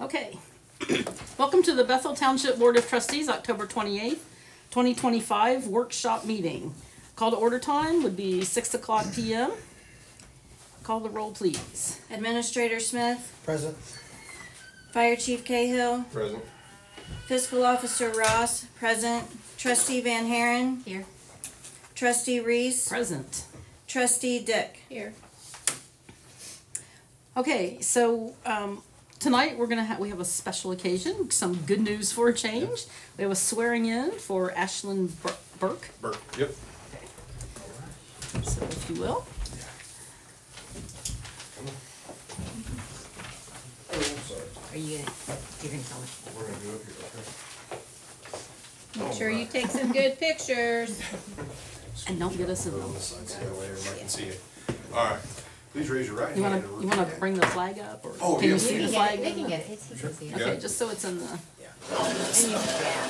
Okay. Welcome to the Bethel Township Board of Trustees, October 28th, 2025 workshop meeting. Call to order time would be 6 o'clock p.m. Call the roll, please. Administrator Smith. Present. Fire Chief Cahill. Present. Fiscal Officer Ross. Present. Trustee Van Haren. Here. Trustee Reese. Present. Trustee Dick. Here. Okay, so tonight we have a special occasion, some good news for a change. We have a swearing in for Ashlyn Burke. Burke. Yep. So if you will. Oh, sorry. Are you gonna tell us? We're gonna do it here, Make okay? sure you take some good pictures. And don't get us in Put it on them. this side so that way everybody can see it. All right. Please raise your right You hand. wanna bring the flag up, or Oh, can you yeah. see You the can flag? get it, they can get it, it's, you can see it. Okay, just so it's in the. And you, yeah.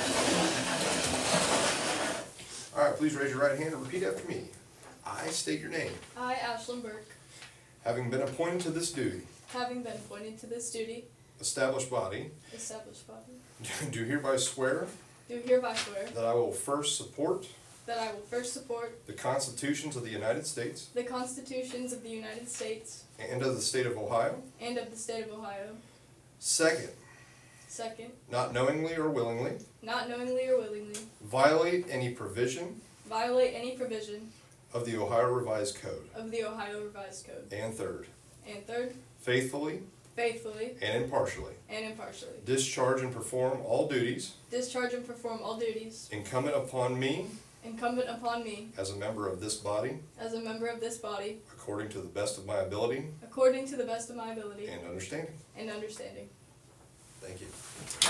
All right. Please raise your right hand and repeat after me. I state your name. I, Ashlyn Burke, Having been appointed to this duty, having been appointed to this duty, established body, established body, do hereby swear do hereby swear that I will first support that I will first support the constitutions of the United States the constitutions of the United States and of the state of Ohio. and of the state of Ohio. Second, Second, not knowingly or willingly not knowingly or willingly violate any provision violate any provision of the Ohio Revised Code. of the Ohio Revised Code. And third, And third, faithfully faithfully and impartially and impartially discharge and perform all duties discharge and perform all duties incumbent upon me incumbent upon me as a member of this body as a member of this body according to the best of my ability according to the best of my ability and understanding. and understanding. Thank you.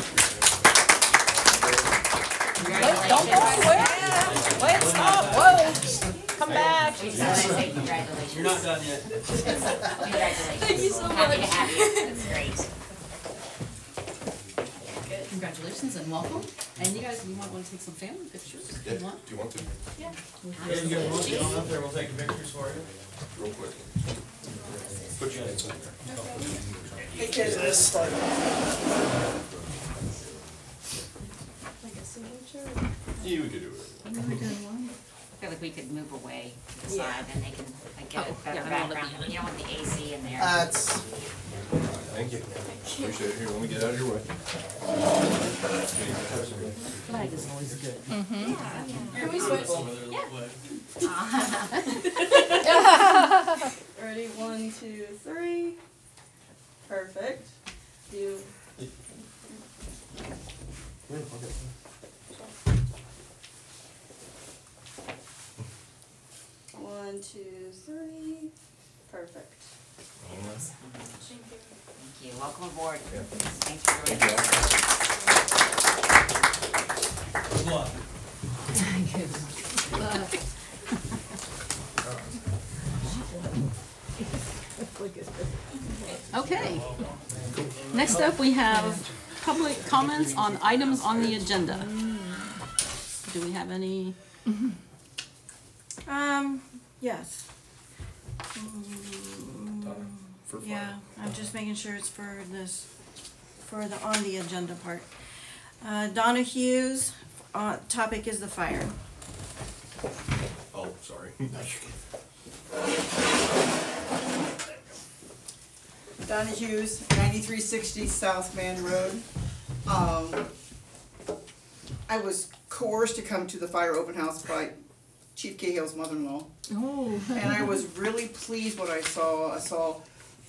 Congratulations. Wait, stop, whoa, come back. We just wanna say congratulations. You're not done yet. Congratulations. Thank you so Happy to much. have you, that's great. Congratulations and welcome. And you guys, you might want to take some family pictures if Yeah. you want. Do you want to? Yeah. Yeah, you get one, get on up there, we'll take pictures for you. Real quick. Put your hands in there. Like a signature. You could do it. I feel like we could move away to the side and they can like get Oh, a better yeah, I don't want it background. behind. You don't want the AC in there. That's. Thank you. Appreciate it. Here, let me get out of your way. Flag is always good. Can we switch? Ready? 1, 2, 3. Perfect. Do. One, 2, 3. Perfect. Thank you so much. Thank you. Thank you, welcome aboard. Yeah. Thanks for Thank joining us. Good luck. Okay. Next up, we have public comments on items on the agenda. Do we have any? Yes. For fun. Yeah, I'm just making sure it's for this, for the on the agenda part. Donna Hughes, topic is the fire. Oh, sorry. Donna Hughes, 9360 South Man Road. I was coerced to come to the fire open house by Chief Cahill's mother-in-law, Oh. and I was really pleased what I saw.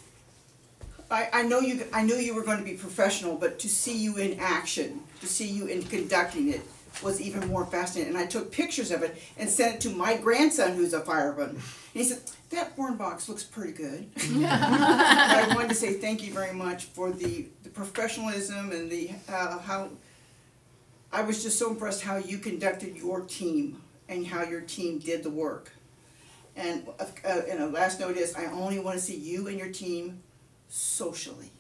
I knew you were going to be professional, but to see you in action, to see you in conducting it, was even more fascinating. And I took pictures of it and sent it to my grandson, who's a fireman. And he said, "That burn box looks pretty good." I wanted to say thank you very much for the professionalism and the how. I was just so impressed how you conducted your team and how your team did the work. And a last note is, I only want to see you and your team socially.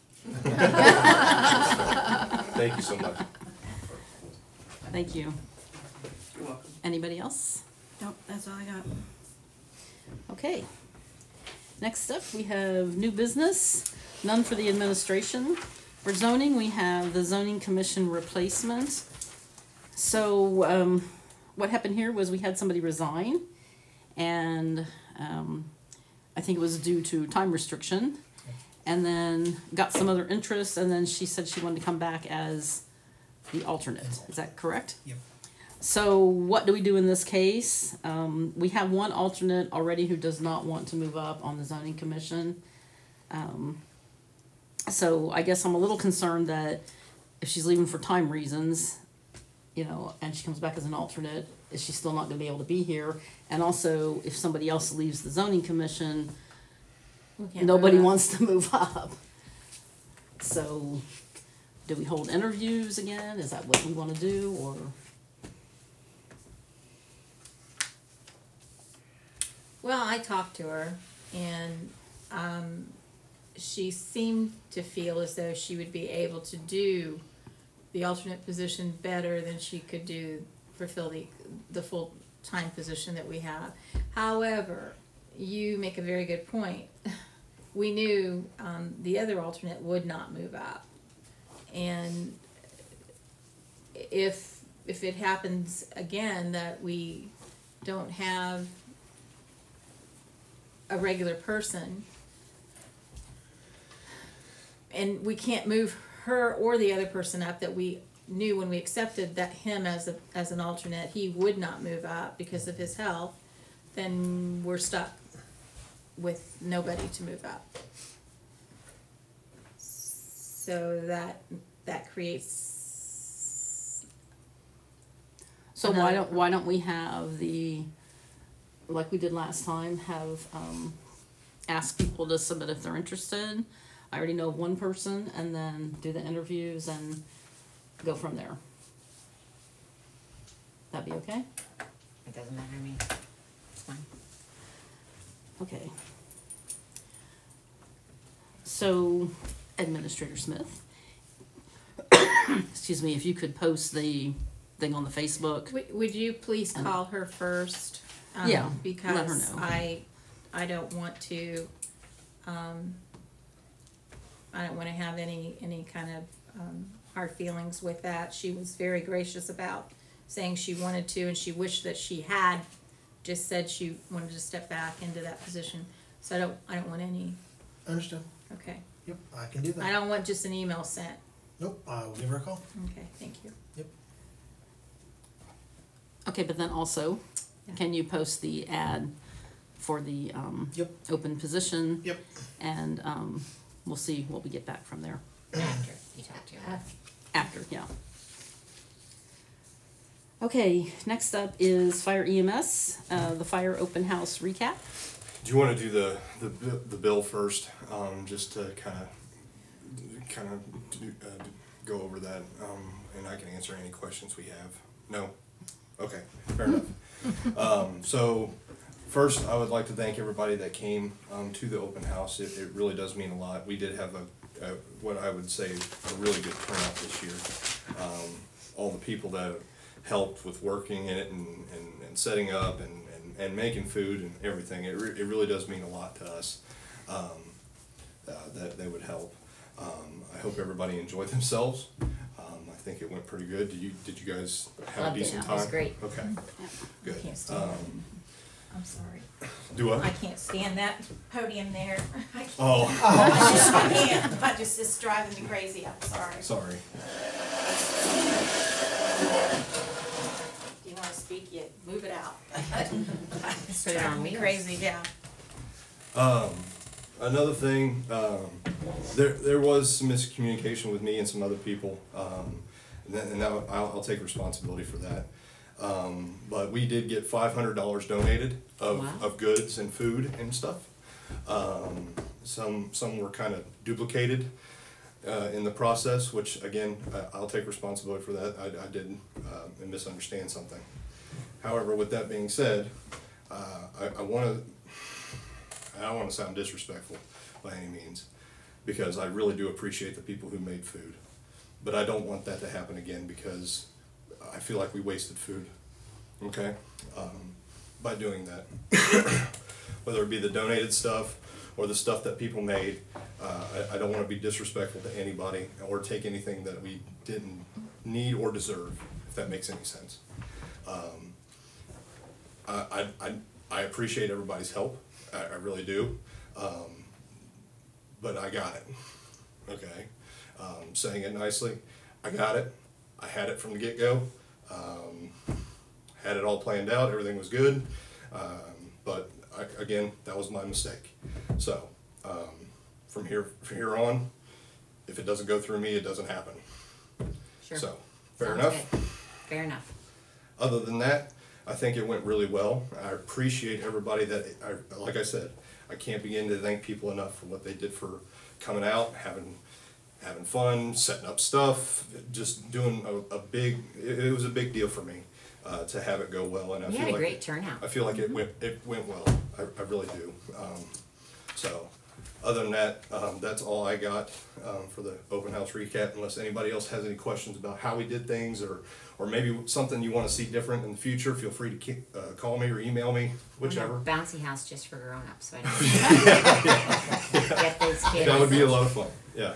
Thank you so much. Thank you. You're welcome. Anybody else? Nope, that's all I got. Okay. Next up, we have new business, none for the administration. For zoning, we have the zoning commission replacement. So, what happened here was we had somebody resign, and, I think it was due to time restriction, and then got some other interest, and then she said she wanted to come back as the alternate. Is that correct? Yep. So what do we do in this case? We have one alternate already who does not want to move up on the zoning commission. So I guess I'm a little concerned that if she's leaving for time reasons, you know, and she comes back as an alternate, is she still not gonna be able to be here? And also, if somebody else leaves the zoning commission, nobody wants to move up. So, do we hold interviews again? Is that what we wanna do, or? Well, I talked to her, and she seemed to feel as though she would be able to do the alternate position better than she could fulfill the full-time position that we have. However, you make a very good point. We knew the other alternate would not move up, and if it happens again that we don't have a regular person, and we can't move her or the other person up, that we knew when we accepted that him as an alternate, he would not move up because of his health, then we're stuck with nobody to move up. So that creates. So why don't we have like we did last time, have, ask people to submit if they're interested? I already know of one person, and then do the interviews and go from there. That'd be okay? It doesn't matter to me. It's fine. Okay. So, Administrator Smith, excuse me, if you could post the thing on the Facebook. Would you please call her first? Yeah, let her Because know. I don't want to, I don't wanna have any kind of, hard feelings with that. She was very gracious about saying she wanted to, and she wished that she had just said she wanted to step back into that position. So I don't want any, Understood. okay. Yep, I can do that. I don't want just an email sent. Nope, I will give her a call. Okay, thank you. Yep. Okay, but then also, Yeah. can you post the ad for the, Yep. open position? Yep. And, we'll see what we get back from there. After you talk to her. After, yeah. Okay, next up is Fire EMS, the fire open house recap. Do you wanna do the bill first, just to kinda go over that, and I can answer any questions we have? No? Okay, fair enough. So, first, I would like to thank everybody that came, to the open house. It really does mean a lot. We did have what I would say, a really good turnout this year. All the people that helped with working in it and setting up and making food and everything, it really does mean a lot to us, that they would help. I hope everybody enjoyed themselves. I think it went pretty good. Did you guys have a Loved it. decent It time? was great. Okay, I good. can't stand that. I'm sorry. Do what? I can't stand that podium there. I can't. Oh, I can't. It's driving me crazy. I'm sorry. sorry. If you wanna speak, you move it out. It's Put it on driving me wheels. crazy, yeah. Another thing, there was some miscommunication with me and some other people, and that I'll take responsibility for that. But we did get $500 donated Wow. of goods and food and stuff. Some were kind of duplicated in the process, which again, I'll take responsibility for that. I did misunderstand something. However, with that being said, I don't want to sound disrespectful by any means, because I really do appreciate the people who made food. But I don't want that to happen again, because I feel like we wasted food, okay? By doing that. Whether it be the donated stuff or the stuff that people made, I don't wanna be disrespectful to anybody or take anything that we didn't need or deserve, if that makes any sense. I appreciate everybody's help, I really do, but I got it, okay? Saying it nicely, I got it, I had it from the get-go, had it all planned out, everything was good, but again, that was my mistake. So, from here on, if it doesn't go through me, it doesn't happen. Sure. So, fair Sounds enough? good. Fair enough. Other than that, I think it went really well. I appreciate everybody like I said, I can't begin to thank people enough for what they did for coming out, having fun, setting up stuff, just doing it was a big deal for me, to have it go well, and I You feel had a like. great turnout. I feel like it went well, I really do. So, other than that, that's all I got, for the open house recap, unless anybody else has any questions about how we did things, or maybe something you wanna see different in the future, feel free to call me or email me, whichever. Bouncy house just for grown-ups, so I don't. Get those kids. That would be a lot of fun, yeah.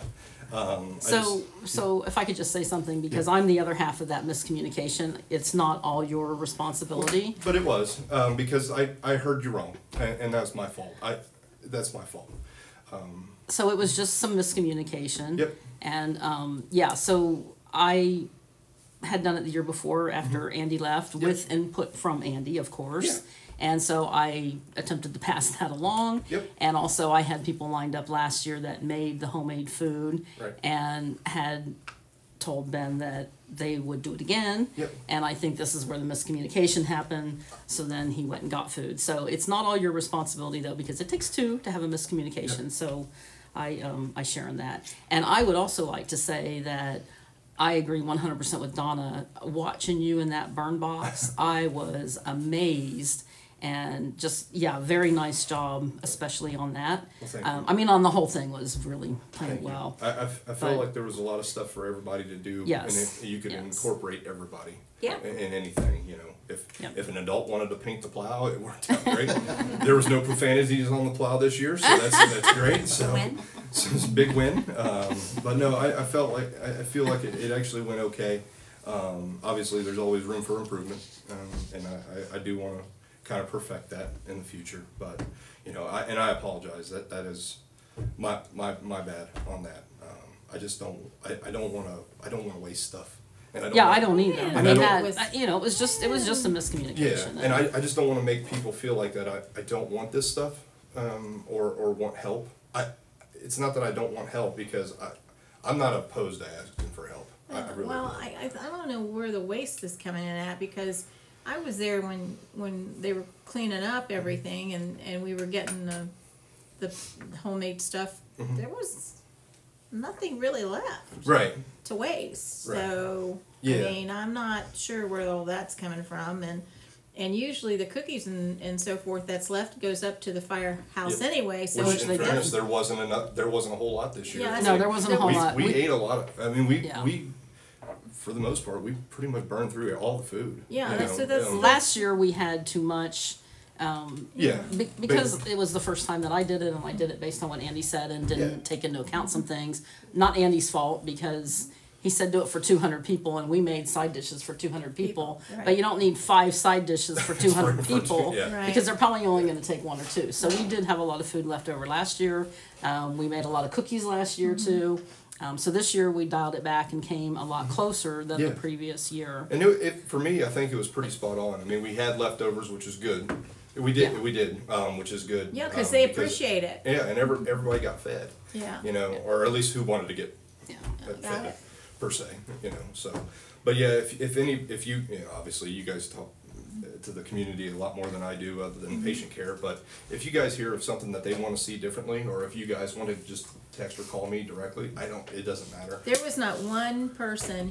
So if I could just say something, because I'm the other half of that miscommunication, it's not all your responsibility. But it was, because I heard you wrong, and that's my fault, that's my fault. So it was just some miscommunication. Yep. And, yeah, so I had done it the year before after Andy left, with input from Andy, of course. Yeah. And so I attempted to pass that along. Yep. And also I had people lined up last year that made the homemade food. Right. And had told Ben that they would do it again. Yep. And I think this is where the miscommunication happened, so then he went and got food. So it's not all your responsibility though, because it takes two to have a miscommunication, so I share in that. And I would also like to say that I agree 100% with Donna. Watching you in that burn box, I was amazed. And just, yeah, very nice job, especially on that. Well, thank you. I mean, on the whole thing was really playing Thank you. well. I felt But- like there was a lot of stuff for everybody to do. Yes, And you could yes. incorporate everybody. Yeah. In anything, Yep. if an adult wanted to paint the plow, it worked out great. There was no profanities on the plow this year, so that's great, so. Win. So it's a big win, but no, I feel like it actually went okay. Obviously, there's always room for improvement, and I do wanna kind of perfect that in the future, but, I apologize, that is my bad on that. I just don't wanna waste stuff. And I don't either. Yeah, I and mean, I don't- that, it was just a miscommunication. Yeah, and I just don't wanna make people feel like that I don't want this stuff, or want help. It's not that I don't want help, because I'm not opposed to asking for help. I really Well, don't. I don't know where the waste is coming in at, because I was there when they were cleaning up everything and we were getting the homemade stuff. Mm-hmm. There was nothing really left Right, to waste. Right. So Yeah. I mean, I'm not sure where all that's coming from, and usually the cookies and so forth that's left goes up to the firehouse Yeah. anyway. So which which in they fairness, did. there wasn't a whole lot this year. Yeah, No, there wasn't a whole lot. We ate a lot of, I mean, Yeah. we, for the most part, we pretty much burned through all the food. Yeah, you that's- know, so that's- Last year we had too much, Yeah. because it was the first time that I did it, and I did it based on what Andy said and didn't Yeah. take into account some things. Not Andy's fault, because he said do it for 200 people, and we made side dishes for 200 people. Right. But you don't need 5 side dishes for 200 For two- people, yeah. Right. because they're probably only gonna take 1 or 2. So we did have a lot of food left over last year. We made a lot of cookies last year too. So this year we dialed it back and came a lot closer than Yeah. the previous year. And for me, I think it was pretty spot on. I mean, we had leftovers, which is good. We Yeah. did, which is good. yeah, because they because- appreciate it. Yeah, and everybody got fed. Yeah. Or at least who wanted to get Yeah. Got fed, it. per se, so. But yeah, if you, obviously you guys talk to the community a lot more than I do, other than patient care, but if you guys hear of something that they wanna see differently, or if you guys wanna just text or call me directly, it doesn't matter. There was not one person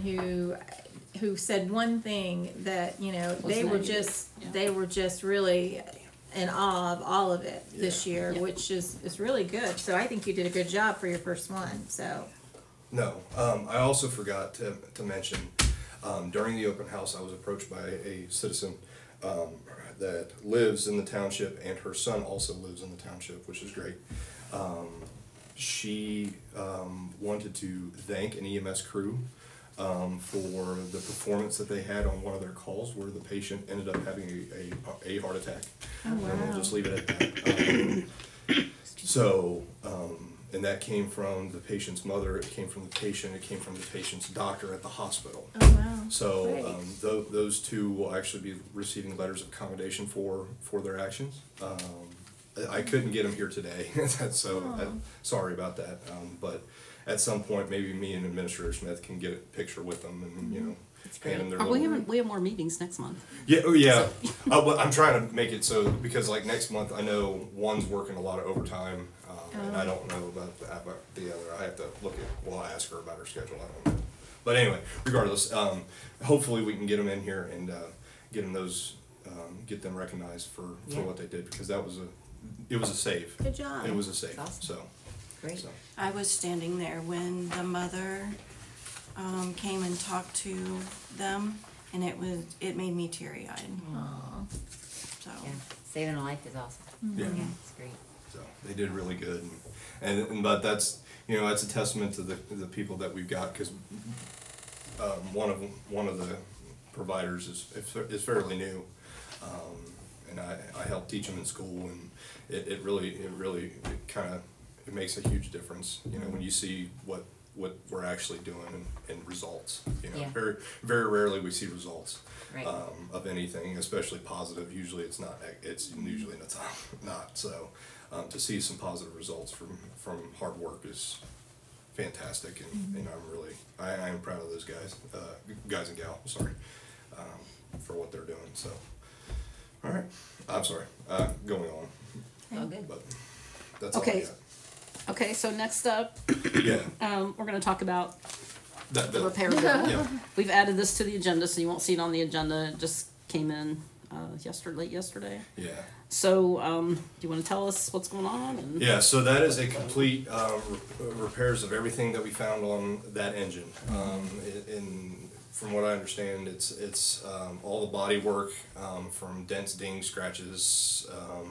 who said one thing that, Was they were negative, just, yeah. they were just really in awe of all of it this Yeah. year, Yeah. which is really good. So I think you did a good job for your first one, so. No, I also forgot to mention, during the open house, I was approached by a citizen, that lives in the township, and her son also lives in the township, which is great. she wanted to thank an EMS crew for the performance that they had on one of their calls where the patient ended up having a heart attack. And we'll just leave it at that. And that came from the patient's mother, it came from the patient, it came from the patient's doctor at the hospital. Oh, wow. So, Great. those two will actually be receiving letters of commendation for their actions. I couldn't get them here today, so sorry about that. But at some point, maybe me and Administrator Smith can get a picture with them and, you know, hand them their We have more meetings next month. Yeah, oh yeah. But I'm trying to make it so, because like next month, I know one's working a lot of overtime, and I don't know about the other. I have to look at, well, I ask her about her schedule, I don't know. But anyway, regardless, hopefully we can get them in here and get them get them recognized for what they did, because it was a save. Good job. It was a save, Awesome. so. Great. So. I was standing there when the mother came and talked to them, and it made me teary-eyed. Aw. So Yeah, saving a life is awesome. Yeah. Yeah, it's great. So they did really good, but that's, you know, that's a testament to the people that we've got, because one of the providers is fairly new, and I helped teach him in school, and it really kind of makes a huge difference, you know, when you see what we're actually doing and results. You know, Yeah. very very rarely we see results. Right. Of anything, especially positive. Usually it's not. It's usually not. So to see some positive results from hard work is fantastic, and I am proud of those guys and gals. Sorry, for what they're doing. So, all right. I'm sorry. Going on, All good. but that's Okay. all Okay, so next up, I got. Yeah. we're gonna talk about That the bill. repair bill. Yeah. We've added this to the agenda, so you won't see it on the agenda. It just came in late yesterday. Yeah. So, do you want to tell us what's going on? And Yeah, so that is a complete repairs of everything that we found on that engine. From what I understand, it's all the body work, from dents, dings, scratches,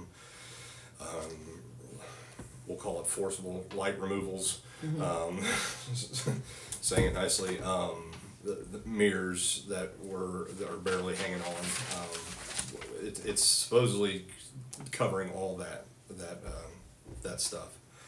we'll call it forcible light removals, saying it nicely. The mirrors that are barely hanging on. It's supposedly covering all that stuff.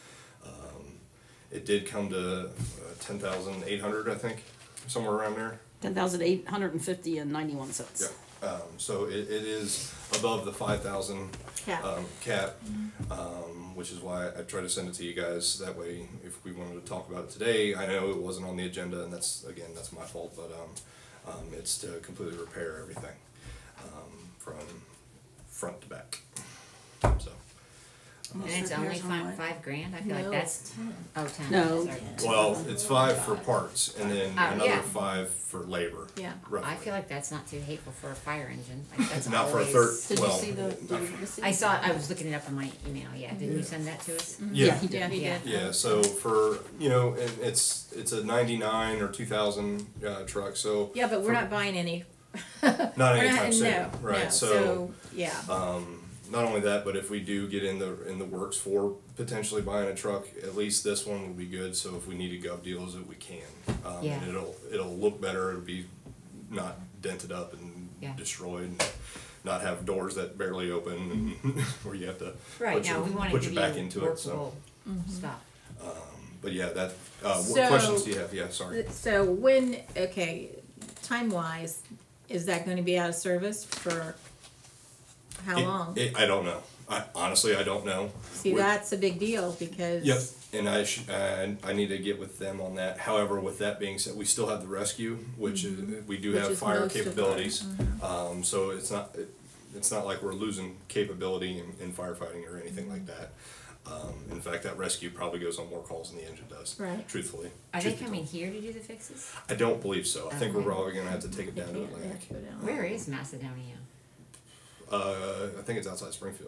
It did come to 10,800, I think, somewhere around there. 10,850 and 91 cents. Yeah. So it is above the 5,000 Cap. cap, which is why I try to send it to you guys. That way, if we wanted to talk about it today, I know it wasn't on the agenda, and that's my fault. But it's to completely repair everything from front to back. So. And it's only repairs on what? $5,000? I feel No, like that's, 10. No. Sorry. Well, it's 5 for parts, and then another yeah. 5 for labor. Yeah. Roughly. I feel like that's not too hateful for a fire engine. Like, that's Not for a always- third. Did Well, you see the receipt? I saw it, I was looking it up on my email, yeah. Didn't you send that to us? Yeah, he did. Yeah, he Yeah. did. Yeah, so for, you know, and it's a 99 or 2000 truck, so. Yeah, but we're not buying any. Not We're anytime not, soon, no, right, no, so, yeah. not only that, but if we do get in the works for potentially buying a truck, at least this one will be good, so if we need to gov deals it, we can. Yeah. And it'll look better, it'll be not dented up and Yeah. destroyed, and not have doors that barely open, and where you have to Right, put now, we wanna your give back you into it, so. workable stuff. But yeah, that, So- what questions do you have? Yeah, sorry. So when, okay, time-wise, is that gonna be out of service for how long? I don't know. Honestly, I don't know. See, We're- that's a big deal because. Yep, and I need to get with them on that. However, with that being said, we still have the rescue, which is, we do Which have is fire most of capabilities. So it's not like we're losing capability in firefighting or anything like that. In fact, that rescue probably goes on more calls than the engine does. Right. Truthfully. Are they Truth be coming told. here to do the fixes? I don't believe so. I think we're Okay. probably gonna have to take it down to Yeah, they have Atlantic. to go down. Where is Macedonia? I think it's outside Springfield.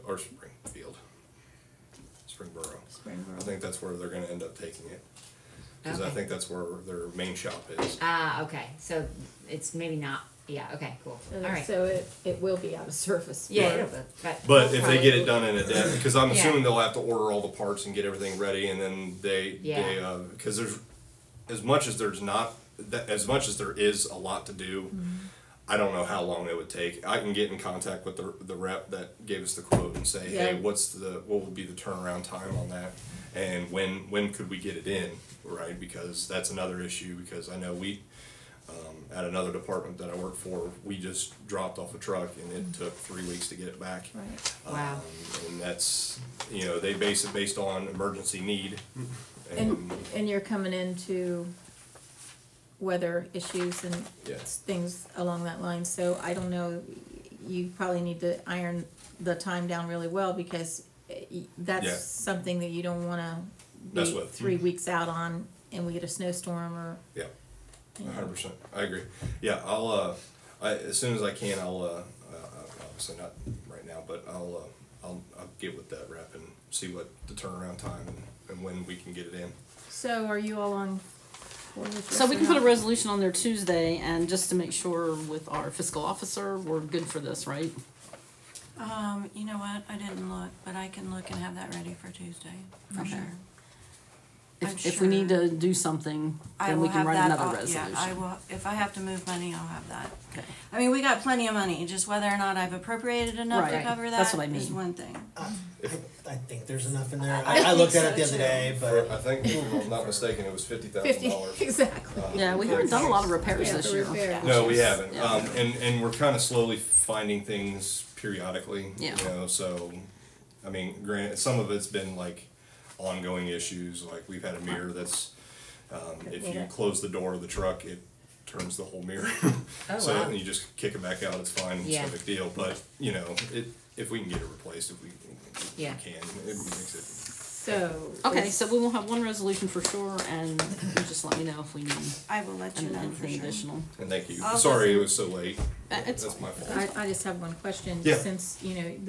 Springboro. Springboro. I think that's where they're gonna end up taking it. Cause I Okay. think that's where their main shop is. Okay, so it's maybe not Yeah, okay, cool, So- alright. So it will be out of service. Yeah, for- it'll be- but. But if they get it done in a day, because I'm Yeah. assuming they'll have to order all the parts and get everything ready, and then Yeah. because there's, as much as there is a lot to do, Mm-hmm. I don't know how long it would take. I can get in contact with the rep that gave us the quote and say, hey, Yeah. what would be the turnaround time on that? And when could we get it in, right? Because that's another issue, because I know at another department that I work for, we just dropped off a truck and it took 3 weeks to get it back. Right. Wow. And that's, they base it based on emergency need. And you're coming into weather issues and Yeah. things along that line, so I don't know, you probably need to iron the time down really well, because that's Yeah. something that you don't wanna That's be what- 3 weeks out on and we get a snowstorm or, Yeah, you know. 100%. I agree. Yeah, as soon as I can, obviously not right now, but I'll get with that rep and see what the turnaround time and when we can get it in. So are you all on board with this So we or can put a not? resolution on there Tuesday, and just to make sure with our fiscal officer, we're good for this, right? You know what, I didn't look, but I can look and have that ready for Tuesday, for Okay. sure. I'm If we need sure- to do something, I then will we can have write that another all- resolution. Yeah, I will, if I have to move money, I'll have that. Okay. I mean, we got plenty of money, just whether or not I've appropriated enough to Right, cover that that's what I is mean. one thing. I think there's enough in there. I I looked think at it the so, other too. day, For, but I think, if I'm not mistaken, it was $50,000. Exactly. Yeah, we haven't done a lot of repairs Yeah, this for year. repair. No, we haven't. Yeah. And we're kind of slowly finding things periodically. Yeah. So, I mean, granted, some of it's been like ongoing issues. Like we've had a mirror that's, if you close the door of the truck, it turns the whole mirror. Oh, So wow. you just kick it back out. It's fine. It's Yeah. no big deal. But if we can get it replaced, if we Yeah. can, it makes it. So. Okay, so we will have one resolution for sure, and you just let me know if we need I will let you know for anything sure. additional. And thank you. I'll Sorry listen. it was so late. It's That's my fault. I just have one question, Yeah. since,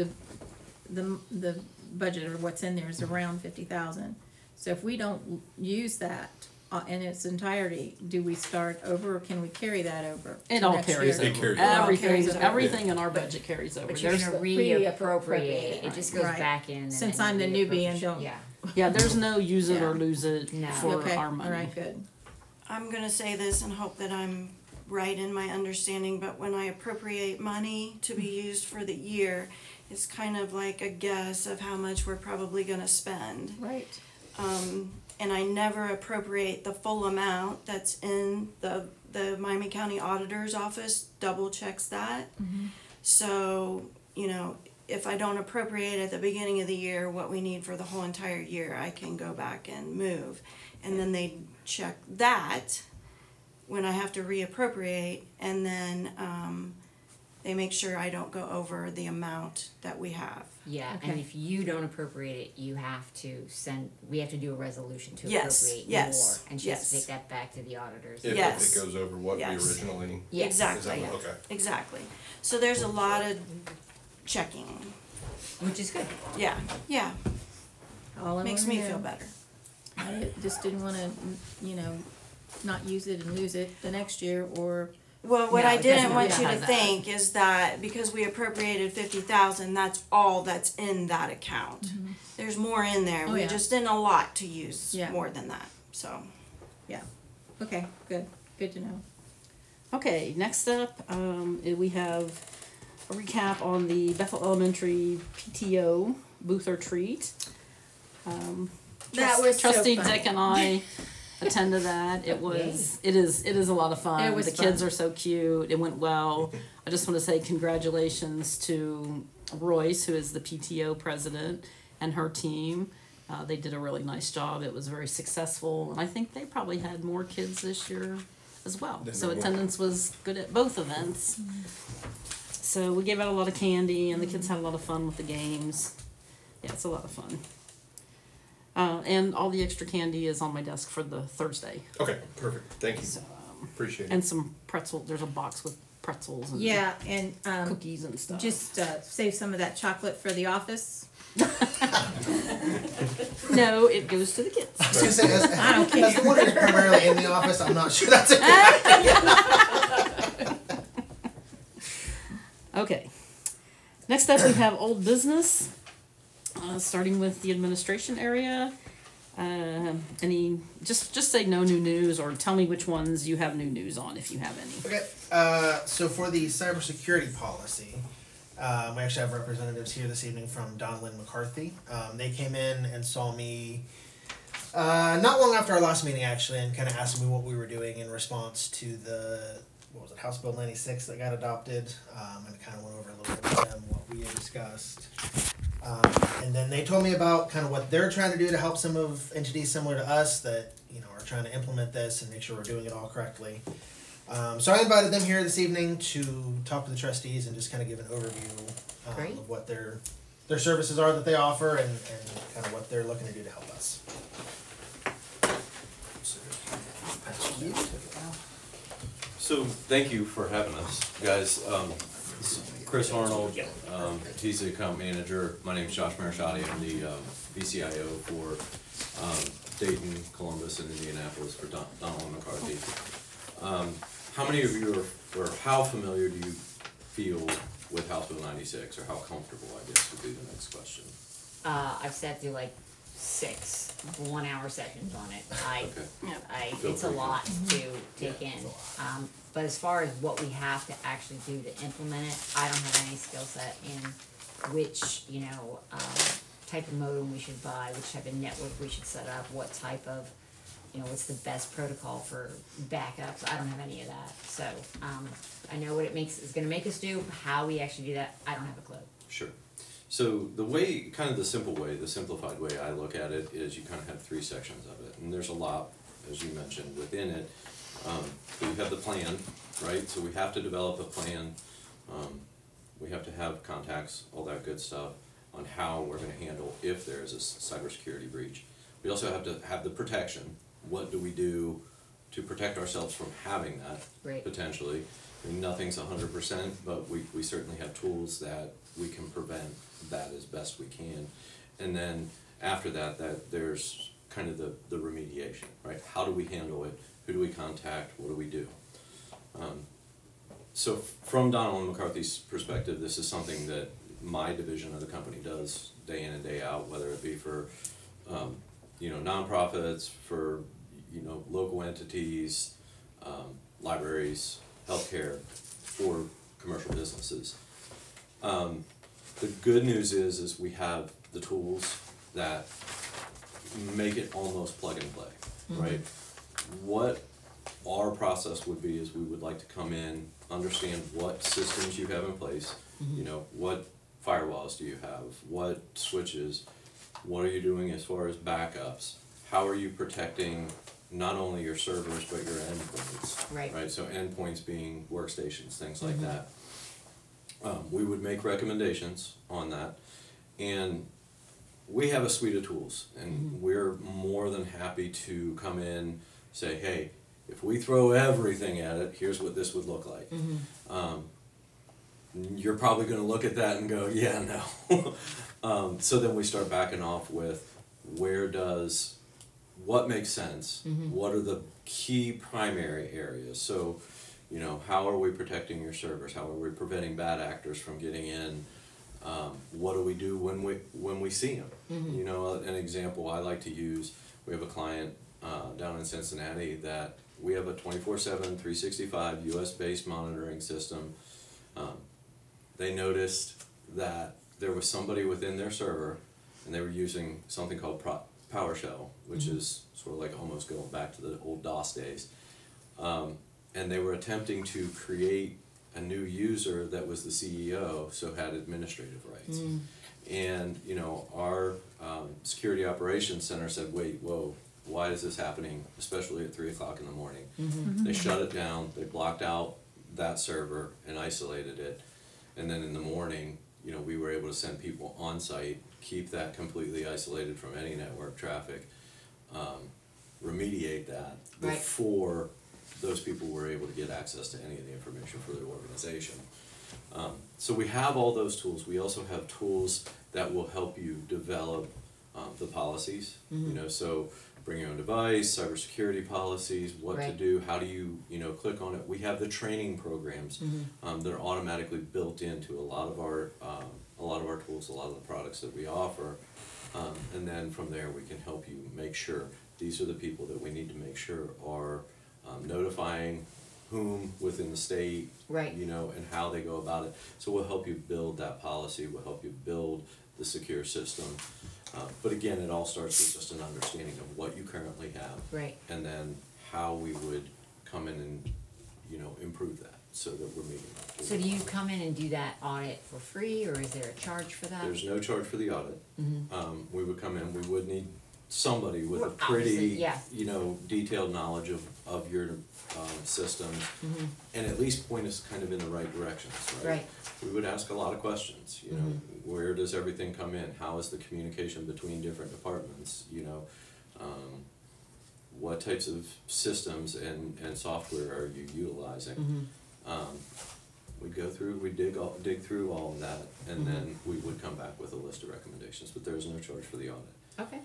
the budget or what's in there is around 50,000. So if we don't use that in its entirety, do we start over or can we carry that over? It to all next carries year? It over. carries over. Everything, Carries over. everything in our budget carries over. But you're There's, gonna Reappropriate, reappropriate, it just goes right. back in. And Since then I'm the newbie and reappropriation. don't- Yeah, yeah, there's no use it or Yeah. lose it No. for Okay, our all money. right, good. I'm gonna say this and hope that I'm right in my understanding, but when I appropriate money to be used for the year, it's kind of like a guess of how much we're probably gonna spend. Right. And I never appropriate the full amount that's in the Miami County Auditor's Office, double checks that. So, if I don't appropriate at the beginning of the year what we need for the whole entire year, I can go back and move. And then they check that when I have to reappropriate, and then, they make sure I don't go over the amount that we have. yeah, and Okay. if you don't appropriate it, we have to do a resolution to Yes, appropriate yes, more. And she has to yes. take that back to the auditors. If Yes. it goes over what we Yes. originally. Yes. Exactly. Is that what- okay. Exactly. So there's a lot of checking. Which is good. Yeah, yeah. All I Makes wanna me know. feel better. I just didn't wanna, not use it and lose it the next year, or, Well, what No, I it didn't doesn't want have you to that. think is that because we appropriated 50,000, that's all that's in that account. There's more in there. Oh, We yeah. just didn't allot to use Yeah. more than that, so. okay, good to know. Okay, next up, we have a recap on the Bethel Elementary PTO booth or treat. That was so Trustee fun. Dick and I attended that. It is a lot of fun. It was The kids fun. are so cute. It went well. I just want to say congratulations to Royce, who is the PTO president, and her team. They did a really nice job. It was very successful, and I think they probably had more kids this year as well. So attendance was good at both events. So we gave out a lot of candy, and the kids had a lot of fun with the games. Yeah, it's a lot of fun. And all the extra candy is on my desk for the Thursday. Okay, perfect. Thank you. So, Appreciate it. and some pretzel. There's a box with pretzels and Yeah, and, cookies and stuff. just, save some of that chocolate for the office. no, it goes to the kids. I was gonna say, I don't as the one who's primarily in the office, I'm not sure that's a good idea. Okay. Next up, we have old business, starting with the administration area. Just say no new news, or tell me which ones you have new news on, if you have any. Okay, so for the cybersecurity policy, we actually have representatives here this evening from Donlin McCarthy. They came in and saw me not long after our last meeting, actually, and kind of asked me what we were doing in response to the, what was it, House Bill 96 that got adopted, and kind of went over a little bit with them what we had discussed. And then they told me about kind of what they're trying to do to help some of entities similar to us that, you know, are trying to implement this and make sure we're doing it all correctly. So I invited them here this evening to talk to the trustees and just kind of give an overview Great. of what their services are that they offer and kind of what they're looking to do to help us. So thank you for having us, guys. Chris Arnold, he's the account manager. My name is Josh Marashati. I'm the VCIO for Dayton, Columbus, and Indianapolis for Donald McCarthy. How many of you or how familiar do you feel with House Bill 96, or how comfortable, I guess, would be the next question. I've sat through like 6 1-hour sessions on it. Okay. Feel It's a free. lot to take in. But as far as what we have to actually do to implement it, I don't have any skill set in which, type of modem we should buy, which type of network we should set up, what type of, what's the best protocol for backups. I don't have any of that. So, I know what is gonna make us do. How we actually do that, I don't have a clue. Sure. So the way, kind of the simple way, the simplified way I look at it is you kind of have 3 sections of it, and there's a lot, as you mentioned, within it. So you have the plan, right? So we have to develop a plan. We have to have contacts, all that good stuff, on how we're going to handle if there is a cybersecurity breach. We also have to have the protection. What do we do to protect ourselves from having that, Right. potentially? I mean, nothing's 100%, but we certainly have tools that we can prevent that as best we can. And then after that there's kind of the remediation, right? How do we handle it? Who do we contact? What do we do? So from Donald McCarthy's perspective, this is something that my division of the company does day in and day out, whether it be for nonprofits, for local entities, libraries, healthcare, or commercial businesses. The good news is we have the tools that make it almost plug and play, right? What our process would be is we would like to come in, understand what systems you have in place, what firewalls do you have, what switches, what are you doing as far as backups, how are you protecting not only your servers but your endpoints, Right. So endpoints being workstations, things like that. We would make recommendations on that, and we have a suite of tools, and we're more than happy to come in, say, hey, if we throw everything at it, here's what this would look like. You're probably going to look at that and go, yeah, no. So then we start backing off with what makes sense, what are the key primary areas. So, how are we protecting your servers? How are we preventing bad actors from getting in? What do we do when we see them? An example I like to use, we have a client down in Cincinnati that we have a 24/7, 365 US-based monitoring system. They noticed that there was somebody within their server, and they were using something called PowerShell, which is sort of like almost going back to the old DOS days. And they were attempting to create a new user that was the CEO, so had administrative rights. And our security operations center said, whoa, why is this happening, especially at 3 o'clock in the morning? They shut it down, they blocked out that server and isolated it, and then in the morning, we were able to send people on site, keep that completely isolated from any network traffic, remediate that before those people were able to get access to any of the information for their organization. So we have all those tools. We also have tools that will help you develop the policies, you know, so bring your own device, cybersecurity policies, what to Right. do, how do you, you know, click on it. We have the training programs, that are automatically built into a lot of our tools, a lot of the products that we offer. And then from there, we can help you make sure, these are the people that we need to make sure are notifying whom within the state, Right. you know, and how they go about it. So we'll help you build that policy, we'll help you build the secure system. But again, it all starts with just an understanding of what you currently have. Right. And then how we would come in and, you know, improve that, so that we're meeting that. So do you come in and do that audit for free, or is there a charge for that? There's no charge for the audit. We would come in, we would need somebody with a Well, obviously, pretty, yeah. you know, detailed knowledge of your systems, and at least point us kind of in the right directions, right? Right. We would ask a lot of questions, you know, where does everything come in? How is the communication between different departments, you know? What types of systems and software are you utilizing? We'd go through, we'd dig through all of that, and then we would come back with a list of recommendations, but there's no charge for the audit. Okay.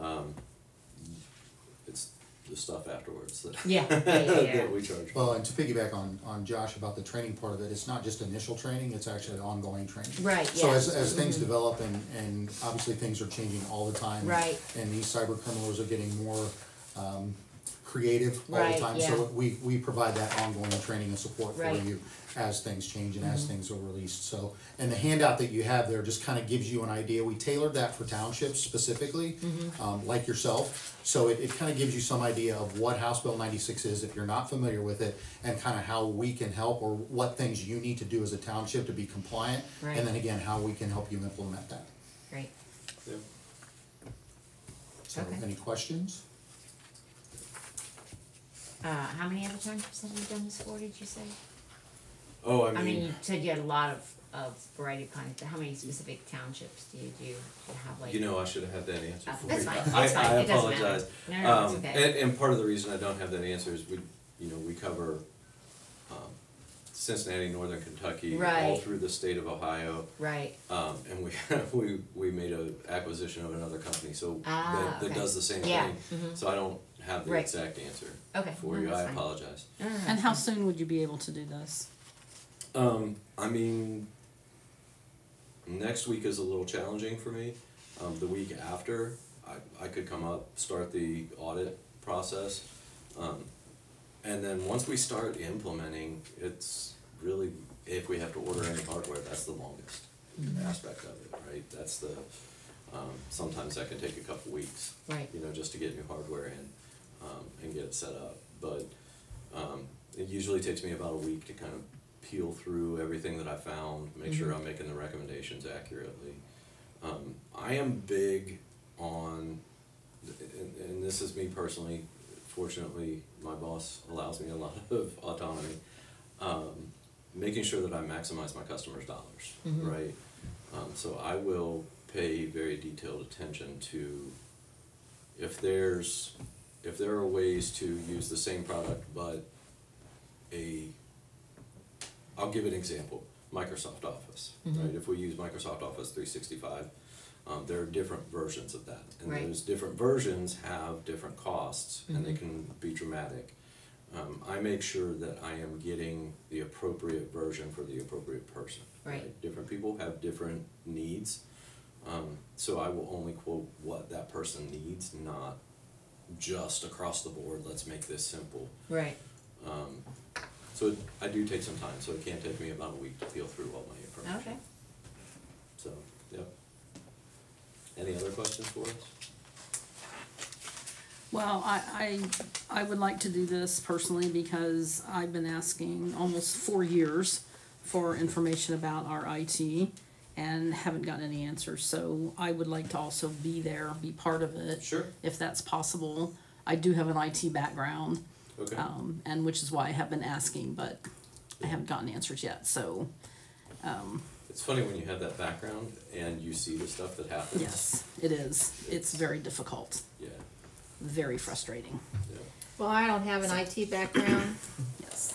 It's the stuff afterwards that, Yeah. that we charge for. Well, and to piggyback on Josh about the training part of it, it's not just initial training, it's actually ongoing training. Right, So yeah. as things develop and obviously things are changing all the time. Right. And these cyber criminals are getting more creative all Right, the time. yeah. So we provide that ongoing training and support for Right. you as things change and as things are released. So, and the handout that you have there just kind of gives you an idea. We tailored that for townships specifically, like yourself. So it kind of gives you some idea of what House Bill 96 is if you're not familiar with it, and kind of how we can help, or what things you need to do as a township to be compliant. Right. And then again, how we can help you implement that. Great. Yeah. So Okay. any questions? How many other townships have you done this for, did you say? Oh, I mean, you said you had a lot of variety of kinds, but how many specific townships do you do? Do you have like? you know, I should have had that answer for That's you. fine, that's fine, I it doesn't matter. apologize. No, it's okay. And part of the reason I don't have that answer is we cover, Cincinnati, Northern Kentucky, all Right. through the state of Ohio. Right, And we made an acquisition of another company, so that okay. does the same Yeah, thing. So I don't have the Right. exact answer okay. for no, you, that's I fine. apologize. No, no, no, And how it's fine. soon would you be able to do this? I mean, next week is a little challenging for me. The week after, I could come up, start the audit process. And then once we start implementing, it's really, if we have to order any hardware, that's the longest aspect of it, right? That's the, sometimes that can take a couple weeks. Right. You know, just to get new hardware in, and get it set up. But, it usually takes me about a week to kind of peel through everything that I found, make sure I'm making the recommendations accurately. I am big on, and this is me personally, fortunately, my boss allows me a lot of autonomy, making sure that I maximize my customers' dollars, right? So I will pay very detailed attention to if there are ways to use the same product, but I'll give an example, Microsoft Office, right? If we use Microsoft Office 365, there are different versions of that. And Right. those different versions have different costs, and they can be dramatic. I make sure that I am getting the appropriate version for the appropriate person. Right. Different people have different needs, so I will only quote what that person needs, not just across the board, let's make this simple. Right, So I do take some time, so it can take me about a week to peel through all my information. okay. So, yep. Any other questions for us? Well, I would like to do this personally because I've been asking almost 4 years for information about our IT and haven't gotten any answers. So I would like to also be there, be part of it. Sure. If that's possible. I do have an IT background, Okay. and which is why I have been asking, but I haven't gotten answers yet. So, It's funny when you have that background and you see the stuff that happens. yes, it is. It's very difficult, Yeah, very frustrating. yeah. Well, I don't have an IT background. Yes.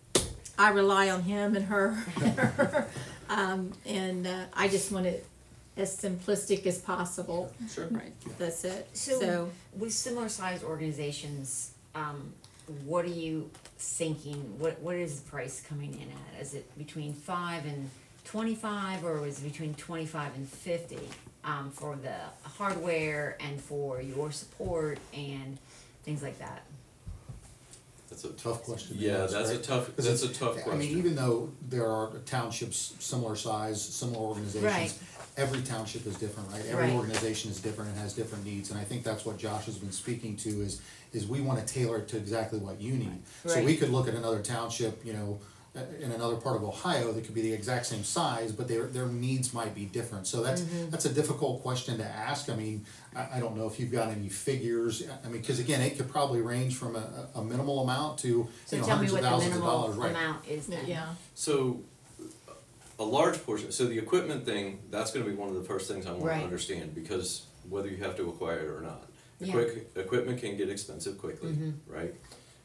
I rely on him and her. And I just want to as simplistic as possible. Sure. Right. That's it. So, with similar sized organizations, what are you thinking, what is the price coming in at? Is it between 5 and 25, or is it between 25 and 50, for the hardware and for your support and things like that? That's a Tough question. to Yeah, answer, that's a right? tough, 'Cause that's a it's- tough I mean, question. even though there are townships similar size, similar organizations, Right. every township is different, right? Every Right. organization is different and has different needs, and I think that's what Josh has been speaking to is we wanna tailor it to exactly what you need. So we Right. could look at another township, you know, in another part of Ohio that could be the exact same size, but their needs might be different. So that's a difficult question to ask. I mean, I don't know if you've got any figures. I mean, cause again, it could probably range from a minimal amount to, you So know, tell me hundreds of what the thousands of minimal dollars, right? amount is then. Yeah. So, a large portion, so the equipment thing, that's gonna be one of the first things I wanna Right. understand, because whether you have to acquire it or not. Yeah. Equipment can get expensive quickly, right?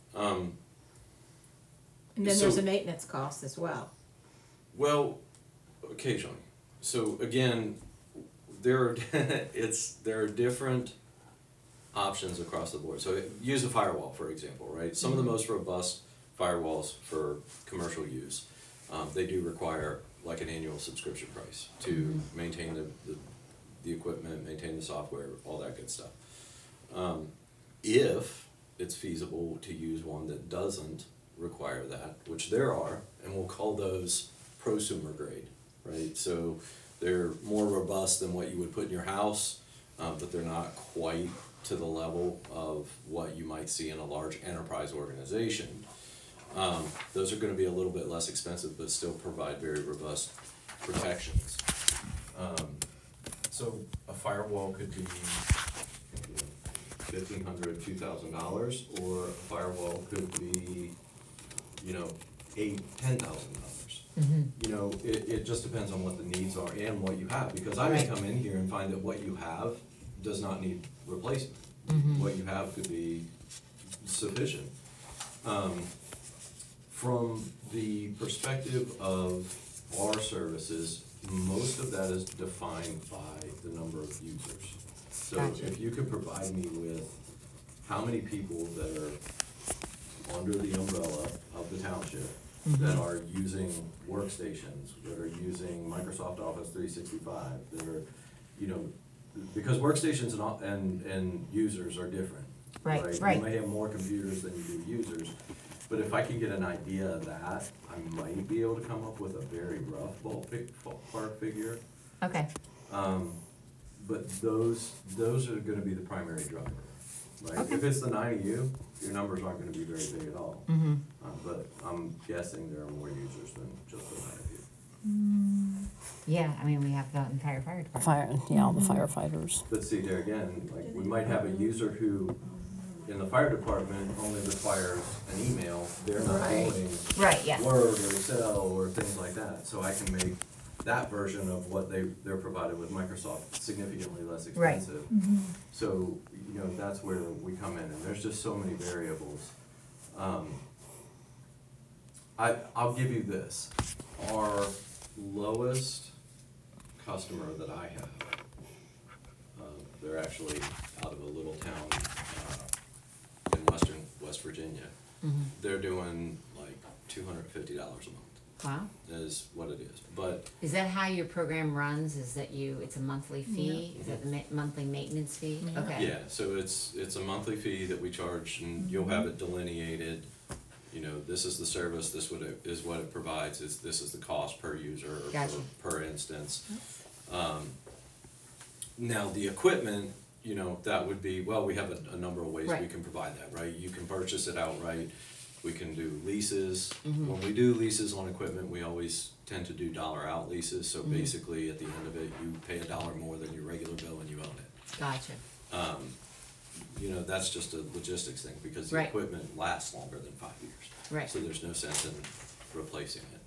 And then there's So- a maintenance cost as well. Well, occasionally. So again, there are there are different options across the board. So use a firewall, for example, right? Some of the most robust firewalls for commercial use, they do require like an annual subscription price to maintain the equipment, maintain the software, all that good stuff. If it's feasible to use one that doesn't require that, which there are, and we'll call those prosumer grade, right? So they're more robust than what you would put in your house, but they're not quite to the level of what you might see in a large enterprise organization. Those are gonna be a little bit less expensive, but still provide very robust protections. So a firewall could be $1,500, $2,000, or a firewall could be, $10,000. You know, it just depends on what the needs are and what you have, because I may come in here and find that what you have does not need replacement. What you have could be sufficient. From the perspective of our services, most of that is defined by the number of users. So Gotcha. if you could provide me with how many people that are under the umbrella of the township that are using workstations, that are using Microsoft Office 365, that are, because workstations and users are different. Right. You may have more computers than you do users, but if I can get an idea of that, I might be able to come up with a very rough ballpark figure. Okay, But those are gonna be the primary driver, right? If it's the 9 of you, your numbers aren't gonna be very big at all. But I'm guessing there are more users than just the 9 of you. yeah, I mean, we have the entire fire department. The firefighters. But see, there again, like, we might have a user who, in the fire department, only requires an email, they're not doing Right, yeah. Word or Excel or things like that, so I can make that version of what they're provided with Microsoft significantly less Right. expensive. So, that's where we come in, and there's just so many variables. I'll give you this, our lowest customer that I have, they're actually out of a little town, in West Virginia. They're doing like $250 a month. Wow. Is what it is, but Is that how your program runs? Is that it's a monthly fee? Is that the monthly maintenance fee? Okay. yeah, so it's a monthly fee that we charge, and you'll have it delineated. This is the service, this is what it provides, this is the cost per user or Gotcha. per instance. Now, the equipment, that would be, well, we have a number of ways we Right. can provide that, right? You can purchase it outright, we can do leases. When we do leases on equipment, we always tend to do dollar out leases, so basically, at the end of it, you pay $1 more than your regular bill and you own it. Gotcha. That's just a logistics thing, because the Right. equipment lasts longer than 5 years. Right. So there's no sense in replacing it.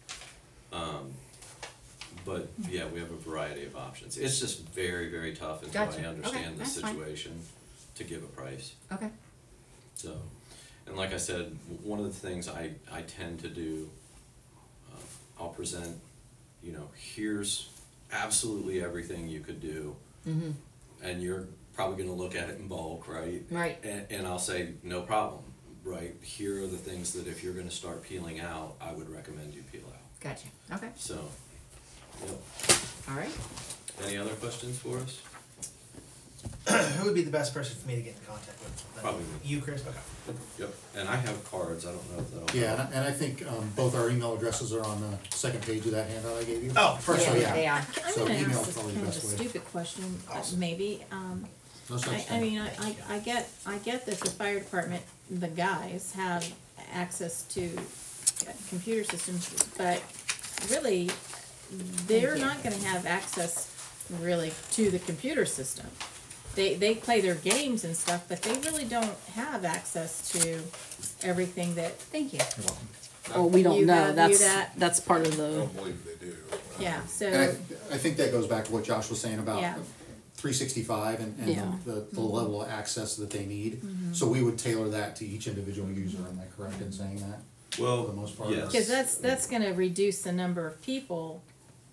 But yeah, we have a variety of options. It's just very, very tough until Gotcha. I Okay, understand the that's fine. situation to give a price. Okay. So, and like I said, one of the things I tend to do, I'll present, here's absolutely everything you could do. Mm-hmm. And you're probably gonna look at it in bulk, right? Right. And I'll say, no problem, right? Here are the things that if you're gonna start peeling out, I would recommend you peel out. Gotcha. Okay. So, yep. All right. Any other questions for us? Who would be the best person for me to get in contact with? Probably me. You, Chris? Okay. Yep, and I have cards, I don't know if that'll. Yeah, and I think, both our email addresses are on the second page of that handout I gave you. Oh, perfect. So, yeah. They are. I'm So gonna email's ask this probably kind the of a best way. stupid question, Awesome. maybe, No such I thing. mean, I get that the fire department, the guys have access to computer systems, but really, they're not gonna have access really to the computer system. They play their games and stuff, but they really don't have access to everything that, Thank you. You're welcome. Oh, we don't You know, have- you that- that's part of I the, don't believe they do. yeah, so. And I think that goes back to what Josh was saying about Yeah. 365 and Yeah. the level of access that they need. So we would tailor that to each individual user, am I correct in saying that? Well, For the most part. yes. Cause that's gonna reduce the number of people.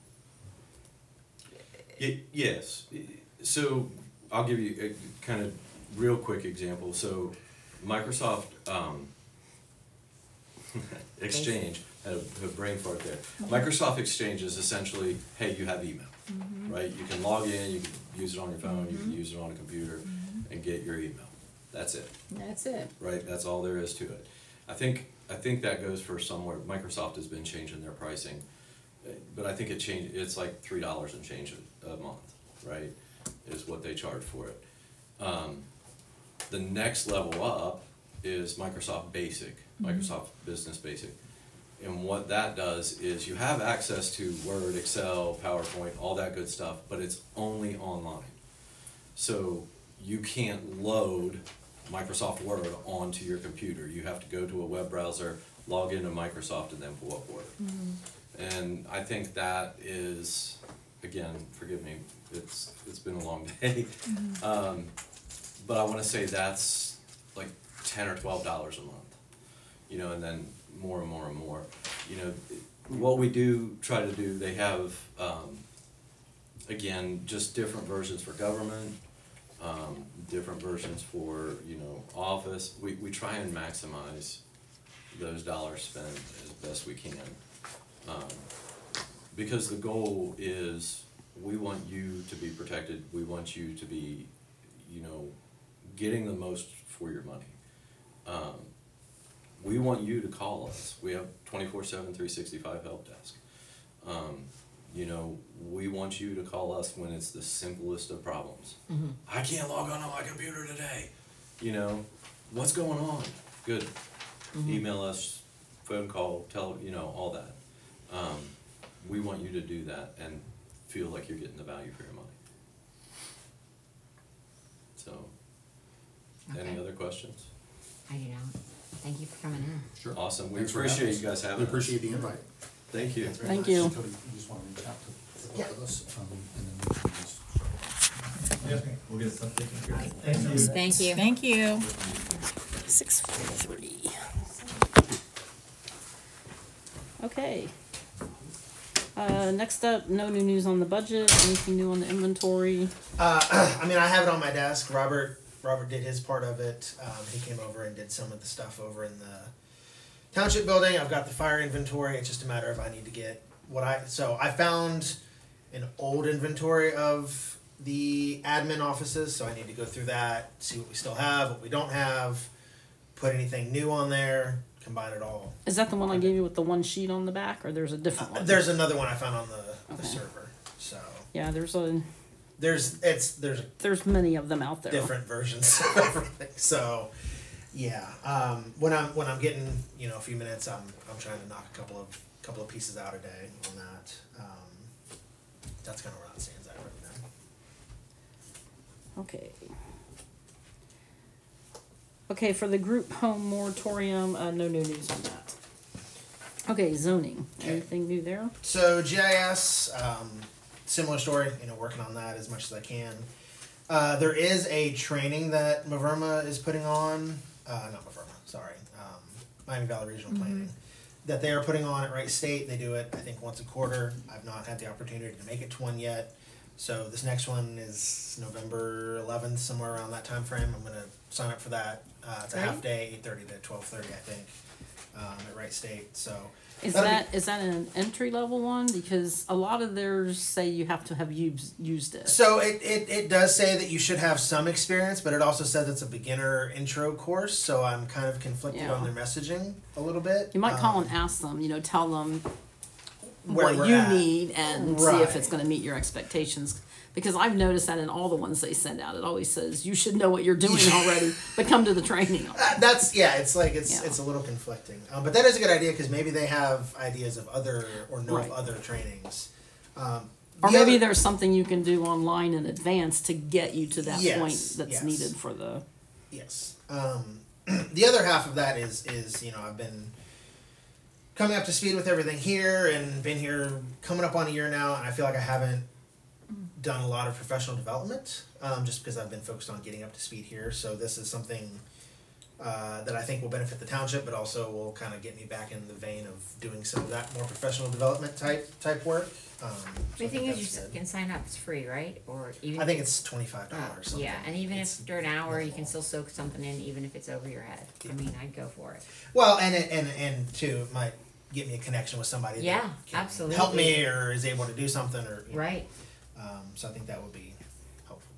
Yes, so I'll give you a kind of real quick example. So Microsoft Exchange, had a brain fart there. Microsoft Exchange is essentially, hey, you have email, right? You can log in, you can use it on your phone, you can use it on a computer and get your email. That's it, That's it. right? That's all there is to it. I think that goes for somewhere, Microsoft has been changing their pricing, but I think it's like $3 and change a month, right? Is what they charge for it. The next level up is Microsoft Basic, Microsoft Business Basic. And what that does is you have access to Word, Excel, PowerPoint, all that good stuff, but it's only online. So you can't load Microsoft Word onto your computer. You have to go to a web browser, log into Microsoft, and then pull up Word. And I think that is, again, forgive me, it's been a long day. But I wanna say that's like $10 or $12 a month, you know, and then more and more and more. You know, what we do try to do, they have, again, just different versions for government, different versions for, you know, office. We try and maximize those dollars spent as best we can. Because the goal is, we want you to be protected, we want you to be, you know, getting the most for your money. We want you to call us. We have 24/7, 365 help desk. You know, we want you to call us when it's the simplest of problems. I can't log on my computer today. You know, what's going on? Good. Email us, phone call, you know, all that. We want you to do that and feel like you're getting the value for your money. So, any Okay. other questions? I do not. Thank you for coming in. Sure. Awesome, we Thanks for appreciate having you guys us. having We us. appreciate the invite. Thank you. thank you. Cody, you just wanna reach out to both of us, and then we can just. We'll get something. Thank you. Thank you. 6:43. Okay. Next up, no new news on the budget, anything new on the inventory? I mean, I have it on my desk. Robert did his part of it. He came over and did some of the stuff over in the township building. I've got the fire inventory. It's just a matter of I need to get so I found an old inventory of the admin offices, so I need to go through that, see what we still have, what we don't have, put anything new on there, combine it all. Is that the one I gave you with the one sheet on the back, or there's a different one? There's another one I found on the Okay. server. So Yeah, there's there's many of them out there. different versions of everything. So yeah, when I'm getting, you know, a few minutes, I'm trying to knock a couple of pieces out a day on that. That's kind of where that stands at right now. Okay. Okay, for the group home moratorium, no new news on that. Okay, zoning, Okay. anything new there? So GIS, similar story, you know, working on that as much as I can. There is a training that Maverma is putting on, not Maverma, sorry, Miami Valley Regional Planning. that they are putting on at Wright State. They do it, I think, once a quarter. I've not had the opportunity to make it to one yet. So this next one is November 11th, somewhere around that time frame. I'm gonna sign up for that. It's a half day, 8:30 to 12:30, I think, at Wright State. So Is that'll be- that an entry level one? Because a lot of theirs say you have to have used it. So it does say that you should have some experience, but it also says it's a beginner intro course. So I'm kind of conflicted Yeah. on their messaging a little bit. You might call and ask them, tell them where what we're you at. need and see if Right. it's gonna meet your expectations. Because I've noticed that in all the ones they send out, it always says, you should know what you're doing already, but come to the training. That's it's like it's Yeah. it's a little conflicting, but that is a good idea because maybe they have ideas of other or know Right. of other trainings. Or The maybe other- there's something you can do online in advance to get you to that Yes, point that's yes. needed for the. Yes. The other half of that is I've been coming up to speed with everything here and been here coming up on a year now, and I feel like I haven't done a lot of professional development just because I've been focused on getting up to speed here. So this is something that I think will benefit the township, but also will kind of get me back in the vein of doing some of that more professional development type work. So I The thing think is, you that's good. can sign up, it's free, right? Or even. I think it's $25. Yeah, and even It's if after an hour, you can minimal. still soak something in, even if it's over your head. I mean, I'd go for it. Well, and too, it might get me a connection with somebody Yeah, that can absolutely. help me or is able to do something Right. So I think that would be helpful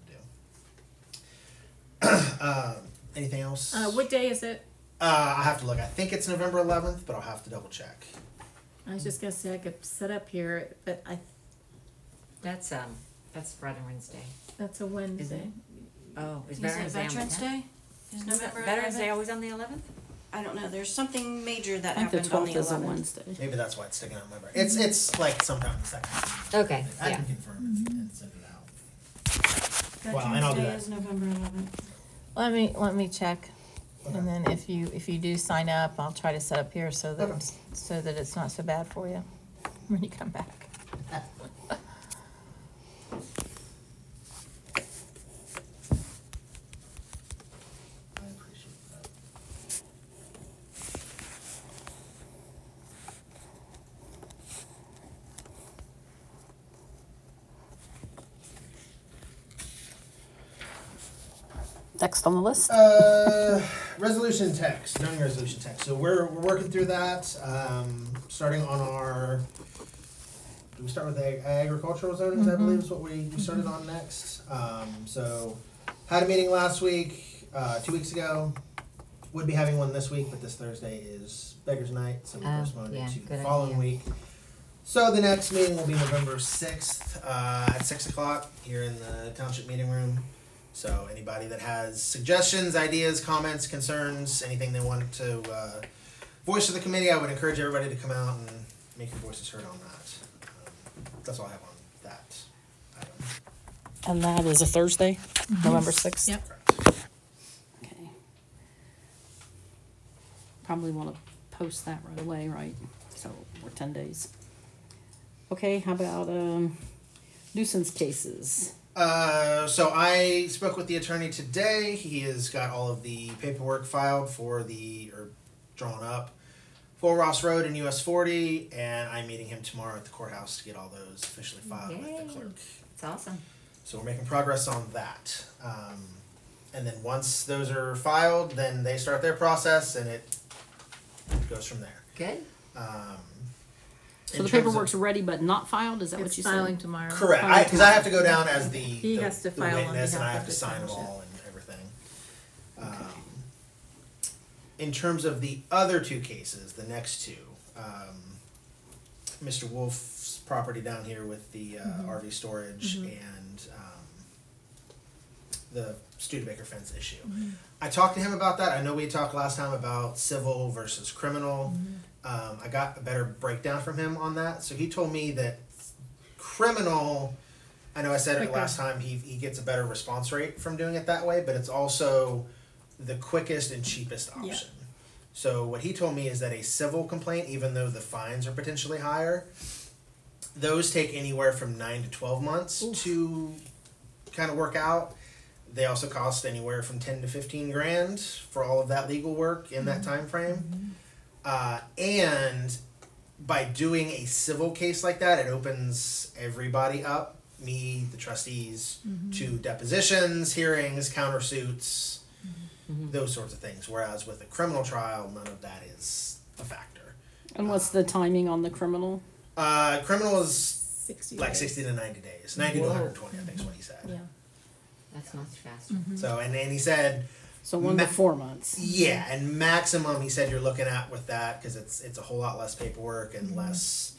to do. Anything else? What day is it? I have to look. I think it's November 11th, but I'll have to double check. I was just gonna say I could set up here, but That's Veterans Day. that's a Wednesday. Isn't it? Oh, is Is it Veterans Day on the Veterans 10th? Day? Is November Veterans Day 11th? always on the 11th? I don't know, there's something major that I think the happened on the 12th is a 11th. Wednesday. Maybe that's why it's sticking out in my brain. It's like sometime in the second. Okay, I yeah. can confirm and send it out. Well, and Veterans I'll do Day that. is November 11th. Let me check, and then if you do sign up, I'll try to set up here so that Okay. it's not so bad for you when you come back. I appreciate that. Next on the list. Resolution text, zoning resolution text. So we're working through that. Starting on our. Do we start with agricultural zonings? I believe is what we started on next. So had a meeting last week, 2 weeks ago. Would be having one this week, but this Thursday is Beggars Night, so we Oh, postponed yeah, it to good the following idea. week. So the next meeting will be November 6th at 6 o'clock here in the township meeting room. So anybody that has suggestions, ideas, comments, concerns, anything they want to voice to the committee, I would encourage everybody to come out and make your voices heard on that. That's all I have on that item. And that is a Thursday, November 6th? Yep. Okay. Probably want to post that right away, right? So we're 10 days. Okay, how about nuisance cases? So I spoke with the attorney today. He has got all of the paperwork filed or drawn up for Ross Road and US 40, and I'm meeting him tomorrow at the courthouse to get all those officially filed with Yay. the clerk. It's awesome. So we're making progress on that. And then once those are filed, then they start their process and it goes from there. Good. So In the terms of- paperwork's ready but not filed, is that what It's you filing said? tomorrow. Correct, Filing because I have to go down as the He the- has to the file on witness and I behalf have of to the sign them township. all and everything. In terms of the other two cases, the next two, Mr. Wolf's property down here with the RV storage and the Studebaker fence issue. I talked to him about that. I know we talked last time about civil versus criminal. I got a better breakdown from him on that. So he told me that criminal, I know I said it Quicker. last time, he gets a better response rate from doing it that way, but it's also the quickest and cheapest option. Yeah. So what he told me is that a civil complaint, even though the fines are potentially higher, those take anywhere from 9 to 12 months to kind of work out. They also cost anywhere from 10 to 15 grand for all of that legal work in that time frame. And by doing a civil case like that, it opens everybody up, me, the trustees, to depositions, hearings, countersuits, those sorts of things. Whereas with a criminal trial, none of that is a factor. And what's the timing on the criminal? Criminal is 60 like days. 60 to 90 days. 90 to 120, I think is what he said. Yeah. That's much faster. So, and he said, So 1 to 4 months. yeah, and maximum he said you're looking at with that, because it's a whole lot less paperwork and less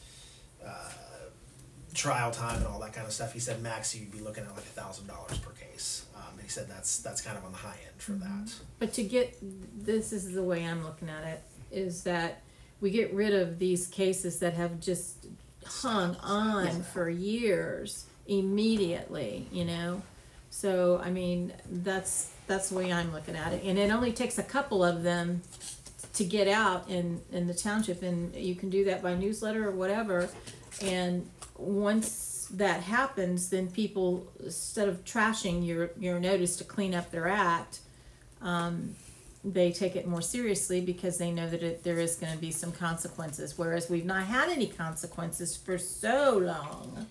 trial time and all that kind of stuff. He said max you'd be looking at like $1,000 per case. He said that's kind of on the high end for that. But to get, this is the way I'm looking at it, is that we get rid of these cases that have just hung on for years immediately, you know? So, I mean, that's the way I'm looking at it. And it only takes a couple of them to get out in the township, and you can do that by newsletter or whatever. And once that happens, then people, instead of trashing your notice to clean up their act, they take it more seriously because they know that there is going to be some consequences. Whereas we've not had any consequences for so long,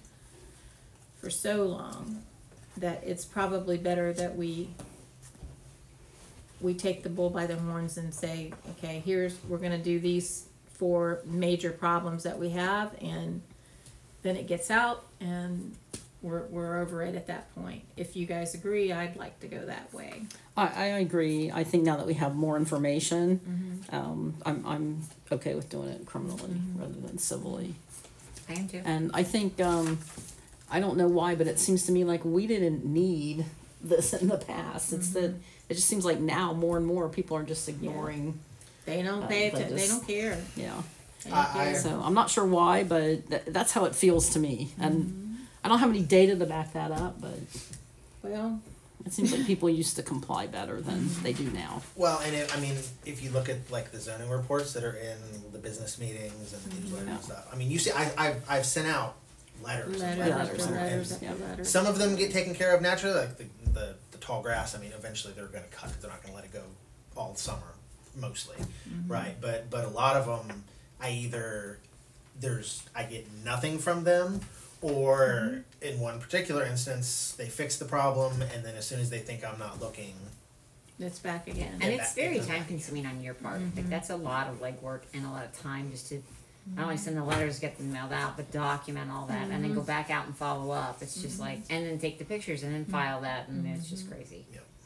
that it's probably better that we take the bull by the horns and say, okay, we're going to do these 4 major problems that we have, and then it gets out and we're over it at that point. If you guys agree, I'd like to go that way. I agree. I think now that we have more information, I'm okay with doing it criminally rather than civilly. I am too. And I think, I don't know why, but it seems to me like we didn't need this in the past. It's that it just seems like now more and more people are just ignoring. They don't pay they attention. They just- don't care. Yeah. They don't care. So I'm not sure why, but that's how it feels to me. And I don't have any data to back that up, but Well, it seems like people used to comply better than they do now. Well, and if you look at like the zoning reports that are in the business meetings and the newsletter and stuff, I mean, you see, I've sent out letters. and letters letters after and- letters and after letters. some of them get taken care of naturally, like the tall grass. I mean, eventually they're going to cut it. They're not going to let it go all summer, mostly, right? But a lot of them, I get nothing from them, or in one particular instance, they fix the problem, and then as soon as they think I'm not looking, It's back again. And Yeah, it's that- very it doesn't- time consuming on your part. Like that's a lot of legwork and a lot of time just to not only send the letters, get them mailed out, but document all that and then go back out and follow up. It's just like, and then take the pictures and then file that, and it's just crazy.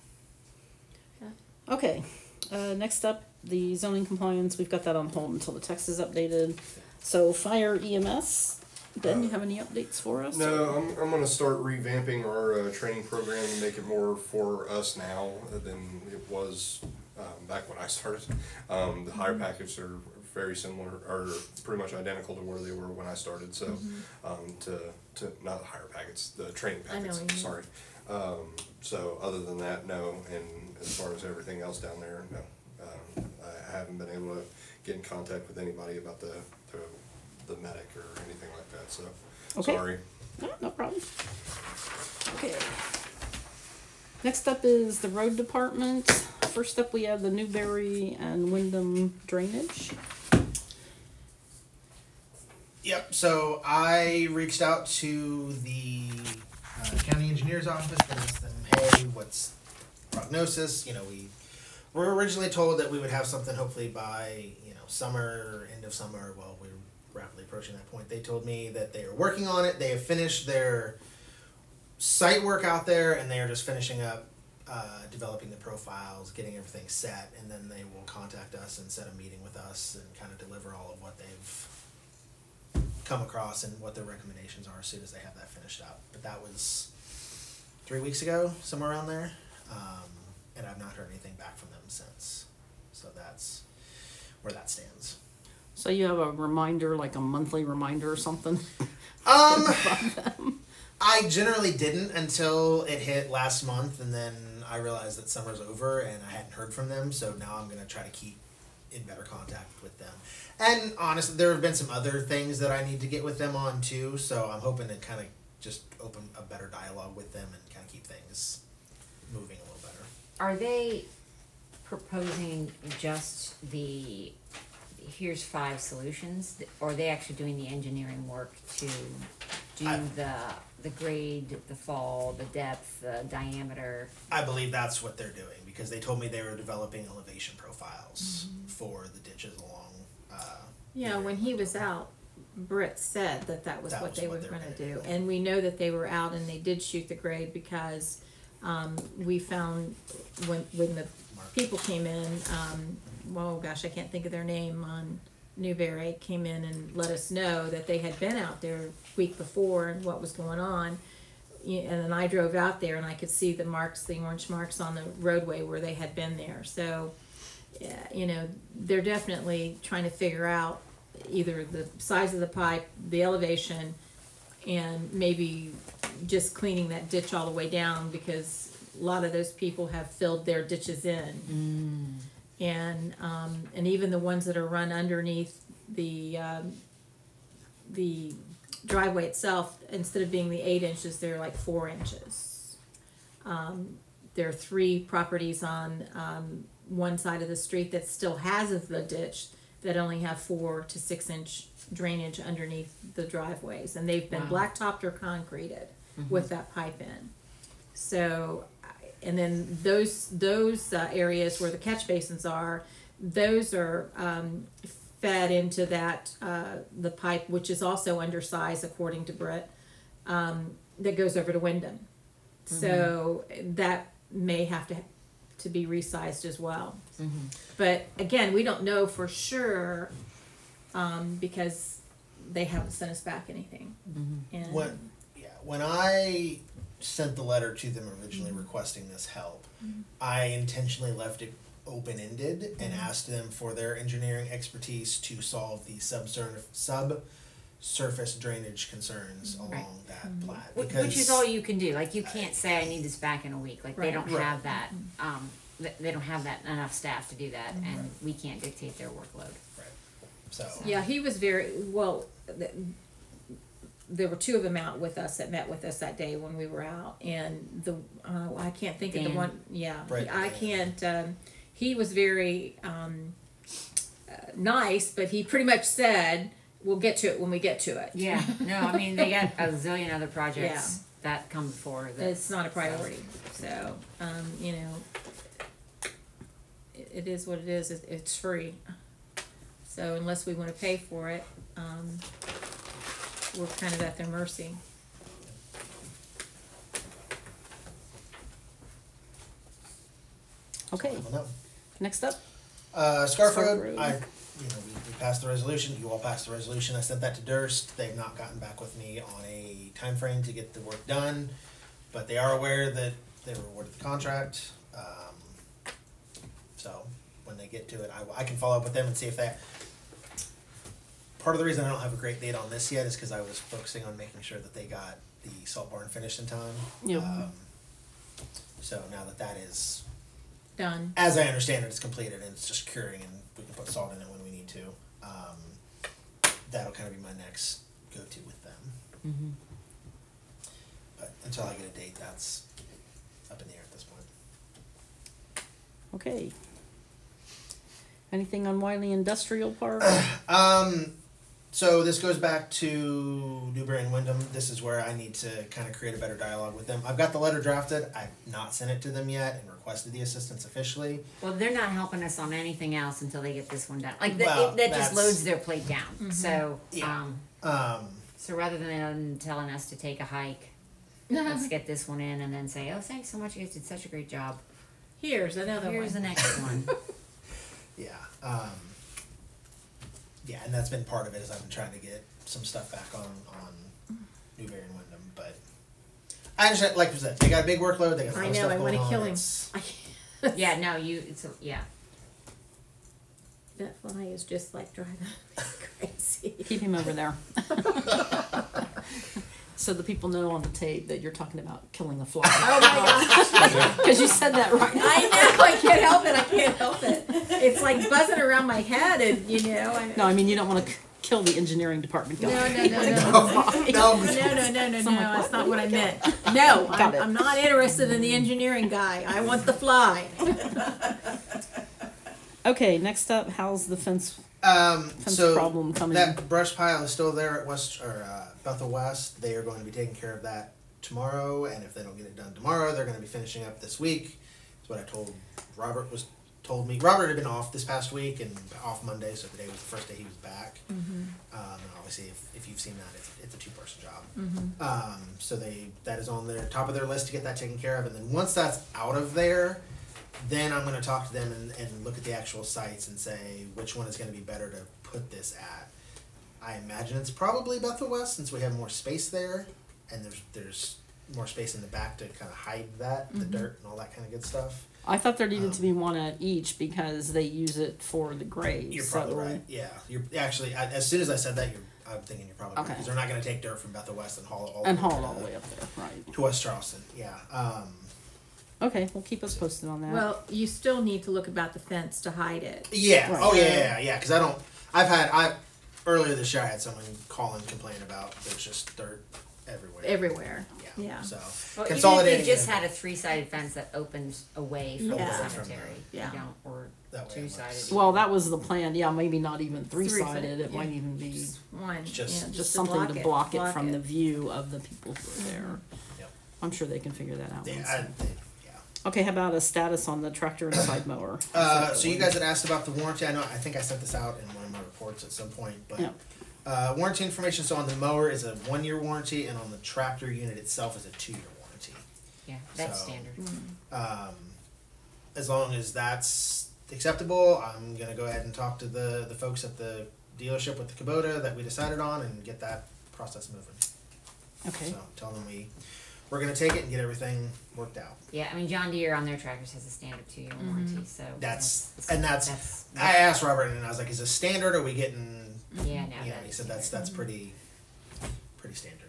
Okay, next up, the zoning compliance, we've got that on hold until the text is updated. So fire EMS, Ben, you have any updates for us? No, I'm gonna start revamping our training program and make it more for us now than it was back when I started. The higher packets are very similar, or pretty much identical to where they were when I started. So, to not the higher packets, the training I know packets. what you mean. Sorry. So other than that, no. And as far as everything else down there, no. I haven't been able to get in contact with anybody about the medic or anything like that. So Okay. sorry. No problem. Okay. Next up is the road department. First up, we have the Newberry and Wyndham drainage. Yep, so I reached out to the county engineer's office and asked them, hey, what's prognosis? You know, we were originally told that we would have something hopefully by, summer, end of summer. Well, we're rapidly approaching that point. They told me that they are working on it. They have finished their site work out there, and they are just finishing up developing the profiles, getting everything set, and then they will contact us and set a meeting with us and kind of deliver all of what they've come across and what their recommendations are as soon as they have that finished up. But that was 3 weeks ago, somewhere around there, and I've not heard anything back from them since. So that's where that stands. So you have a reminder, like a monthly reminder or something? I generally didn't until it hit last month, and then I realized that summer's over and I hadn't heard from them, so now I'm going to try to keep in better contact with them. And honestly, there have been some other things that I need to get with them on too, so I'm hoping to kind of just open a better dialogue with them and kind of keep things moving a little better. Are they proposing just the here's 5 solutions, or are they actually doing the engineering work to do the grade, the fall, the depth, the diameter? I believe that's what they're doing, because they told me they were developing elevation profiles for the ditches along, Yeah, when he was out, Britt said that was That what was they what were they were gonna gonna do. do. And we know that they were out and they did shoot the grade because, we found when the people came in, oh gosh, I can't think of their name, on Newberry, came in and let us know that they had been out there week before and what was going on. And then I drove out there and I could see the marks, the orange marks on the roadway where they had been there. So, yeah, you know, they're definitely trying to figure out either the size of the pipe, the elevation, and maybe just cleaning that ditch all the way down, because a lot of those people have filled their ditches in. And even the ones that are run underneath the driveway itself, instead of being the 8 inches, they're like 4 inches. There are 3 properties on one side of the street that still has the ditch that only have 4 to 6 inch drainage underneath the driveways, and they've been Wow. blacktopped or concreted with that pipe in. So, and then those areas where the catch basins are, those are fed into that the pipe, which is also undersized according to Britt, that goes over to Wyndham. So that may have to be resized as well. But again, we don't know for sure, because they haven't sent us back anything. And when I sent the letter to them originally requesting this help, I intentionally left it open-ended and asked them for their engineering expertise to solve the subsurface drainage concerns along that plat. Which is all you can do. Like, you can't say, I need this back in a week. Like, they don't Right. have that, they don't have that enough staff to do that, and we can't dictate their workload. Right. So yeah, he was very well. There were 2 of them out with us that met with us that day when we were out, and I can't think of the Dan. one. Yeah, Right. I can't. He was very nice, but he pretty much said, "We'll get to it when we get to it." Yeah, no, I mean, they got a zillion other projects that come before that. It's not a priority. So, you know, it is what it is. It's free. So unless we want to pay for it, we're kind of at their mercy. Okay, I don't know. next up. Scarf Scarf Road, Road. we passed the resolution, you all passed the resolution, I sent that to Durst, they've not gotten back with me on a time frame to get the work done, but they are aware that they were awarded the contract, so when they get to it, I can follow up with them and see if that, part of the reason I don't have a great date on this yet is cause I was focusing on making sure that they got the salt barn finished in time. Yep. So now that is, Done. as I understand it, it's completed and it's just curing and we can put salt in it when we need to. That'll kind of be my next go-to with them. But until I get a date, that's up in the air at this point. Okay. Anything on Wiley Industrial Park? So this goes back to Newberry and Wyndham. This is where I need to kind of create a better dialogue with them. I've got the letter drafted. I've not sent it to them yet and requested the assistance officially. Well, they're not helping us on anything else until they get this one done. Like, Well, that just that's- loads their plate down. So, Yeah. so rather than telling us to take a hike, let's get this one in and then say, oh, thanks so much, you guys did such a great job. Here's another Here's the one. next one. Yeah. Yeah, and that's been part of it is I've been trying to get some stuff back on Newberry and Wyndham, but I understand, like I said, they got a big workload, they got a lot I of know, stuff I going wanna on. kill him. It's- Yeah, no, yeah. That fly is just like driving me crazy. Keep him over there. So the people know on the tape that you're talking about killing a fly. Oh my gosh. Because you said that right. I know, I can't help it, I can't help it. It's like buzzing around my head and, you know. No, I mean, you don't want to kill the engineering department guy. No, No, no, that's not what I meant. No, Got it. I'm not interested in the engineering guy. I want the fly. Okay, next up, how's the fence Fence So problem coming. that brush pile is still there at Bethel West. They are going to be taking care of that tomorrow, and if they don't get it done tomorrow, they're going to be finishing up this week. That's what I told Robert. Told me Robert had been off this past week and off Monday, so today was the first day he was back. And obviously, if you've seen that, it's a 2-person job. So that is on their top of their list to get that taken care of, and then once that's out of there, then I'm going to talk to them and look at the actual sites and say which one is going to be better to put this at. I imagine it's probably Bethel West since we have more space there, and there's more space in the back to kind of hide the dirt and all that kind of good stuff. I thought there needed to be one at each because they use it for the graves. You're probably right. Yeah, you're actually. As soon as I said that, I'm thinking you're probably right because they're not going to take dirt from Bethel West and haul it all the way up there, right? To West Charleston. Yeah. Okay, well, keep us posted on that. Well, you still need to look about the fence to hide it. Yeah. Right. Oh yeah. Because earlier this year I had someone call and complain about there's just dirt everywhere. Yeah. So Well, consolidating. even if you just had a 3-sided fence that opens away from Yeah. the cemetery, Yeah. you don't, or That way it looks- 2-sided. Well, that was the plan. Yeah, maybe not even 3-sided. Three-sided, It yeah. might even be One. Just- just something to block it from the view of the people who are there. Yep. I'm sure they can figure that out. Yeah. Okay, how about a status on the tractor and side mower? So you guys had asked about the warranty. I think I sent this out in one of my reports at some point, but Yeah. warranty information. So on the mower is a 1-year warranty, and on the tractor unit itself is a 2-year warranty. Yeah, that's So- standard. As long as that's acceptable, I'm gonna go ahead and talk to the folks at the dealership with the Kubota that we decided on and get that process moving. Okay. So tell them we're gonna take it and get everything worked out. Yeah, I mean, John Deere on their tractors has a standard 2-year warranty, so. That's. that's I asked Robert and I was like, "Is this standard? Are we getting?" Yeah, no, Yeah, that he is said that's standard. pretty standard.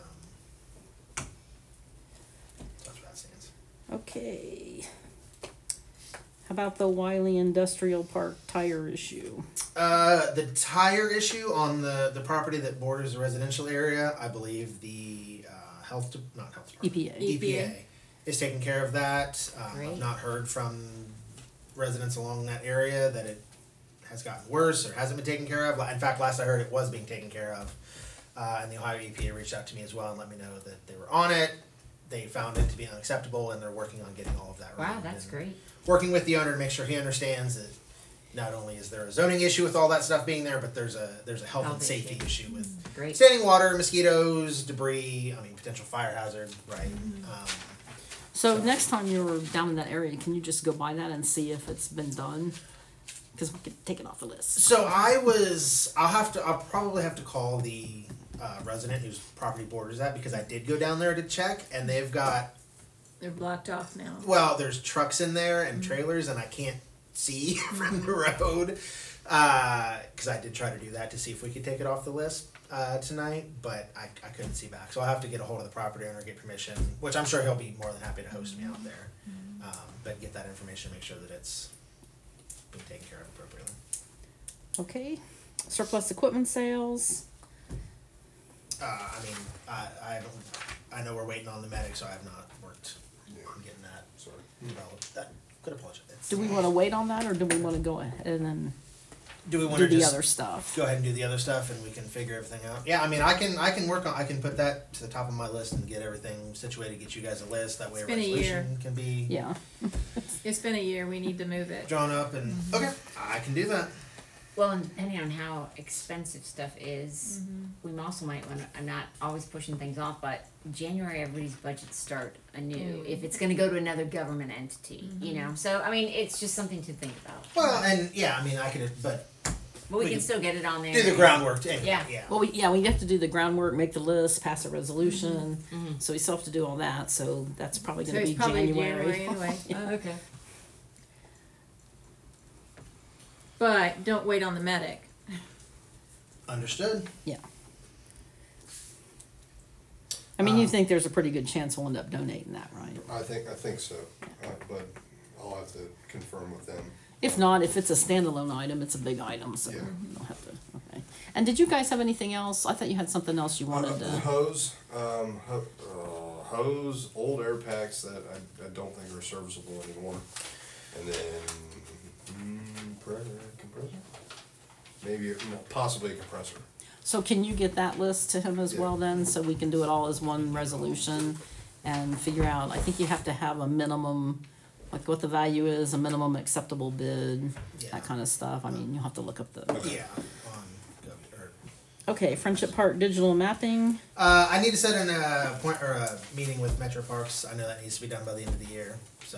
That's where that stands. Okay. How about the Wiley Industrial Park tire issue? The tire issue on the property that borders the residential area, I believe the not health department, EPA is taking care of that. Great. I've not heard from residents along that area that it has gotten worse or hasn't been taken care of. In fact, last I heard it was being taken care of. And the Ohio EPA reached out to me as well and let me know that they were on it. They found it to be unacceptable and they're working on getting all of that Wow, removed. that's And great. working with the owner to make sure he understands that not only is there a zoning issue with all that stuff being there, but there's a health and Health safety issue. issue with Great. standing water, mosquitoes, debris, potential fire hazard, right? So next time you're down in that area, can you just go by that and see if it's been done? Because we could take it off the list. So I'll probably have to call the resident whose property borders that because I did go down there to check and they've got, They're blocked off now. well, there's trucks in there and trailers and I can't see from the road. Because I did try to do that to see if we could take it off the list tonight, but I couldn't see back. So I'll have to get a hold of the property owner, get permission, which I'm sure he'll be more than happy to host me out there. But get that information, make sure that it's being taken care of appropriately. Okay. Surplus equipment sales. I know we're waiting on the medic, so I have not worked on getting that developed. That could apologize. Do we want to wait on that or do we want to go ahead and Do we want do to the just other stuff? go ahead and do the other stuff, and we can figure everything out? Yeah, I can put that to the top of my list and get everything situated. Get you guys a list that way. It's A been a year. resolution can be Yeah. It's been a year, we need to move it. drawn up, and okay, I can do that. Well, and depending on how expensive stuff is, we also might want to, I'm not always pushing things off, but January, everybody's budgets start anew. If it's gonna go to another government entity, you know, so, it's just something to think about. Well, and yeah, I could, but But we we can can still get it on there. do the groundwork anyway. Yeah. Yeah. Well, we have to do the groundwork, make the list, pass a resolution. So we still have to do all that. So that's probably So going to it's be probably January. January anyway. Oh, okay. But don't wait on the medic. Understood. Yeah. I mean, you think there's a pretty good chance we'll end up donating that, right? I think so, but I'll have to confirm with them. If not, if it's a standalone item, it's a big item, so Yeah. you don't have to. Okay. And did you guys have anything else? I thought you had something else you wanted to. Hose, old air packs that I don't think are serviceable anymore, and then compressor. maybe, possibly a compressor. So can you get that list to him as Yeah. well then, so we can do it all as one resolution and figure out, I think you have to have a minimum, like what the value is, a minimum acceptable bid, Yeah. that kind of stuff. I mean, you'll have to look up the, Yeah, on okay, Friendship Park digital mapping. I need to set a meeting with Metro Parks. I know that needs to be done by the end of the year, so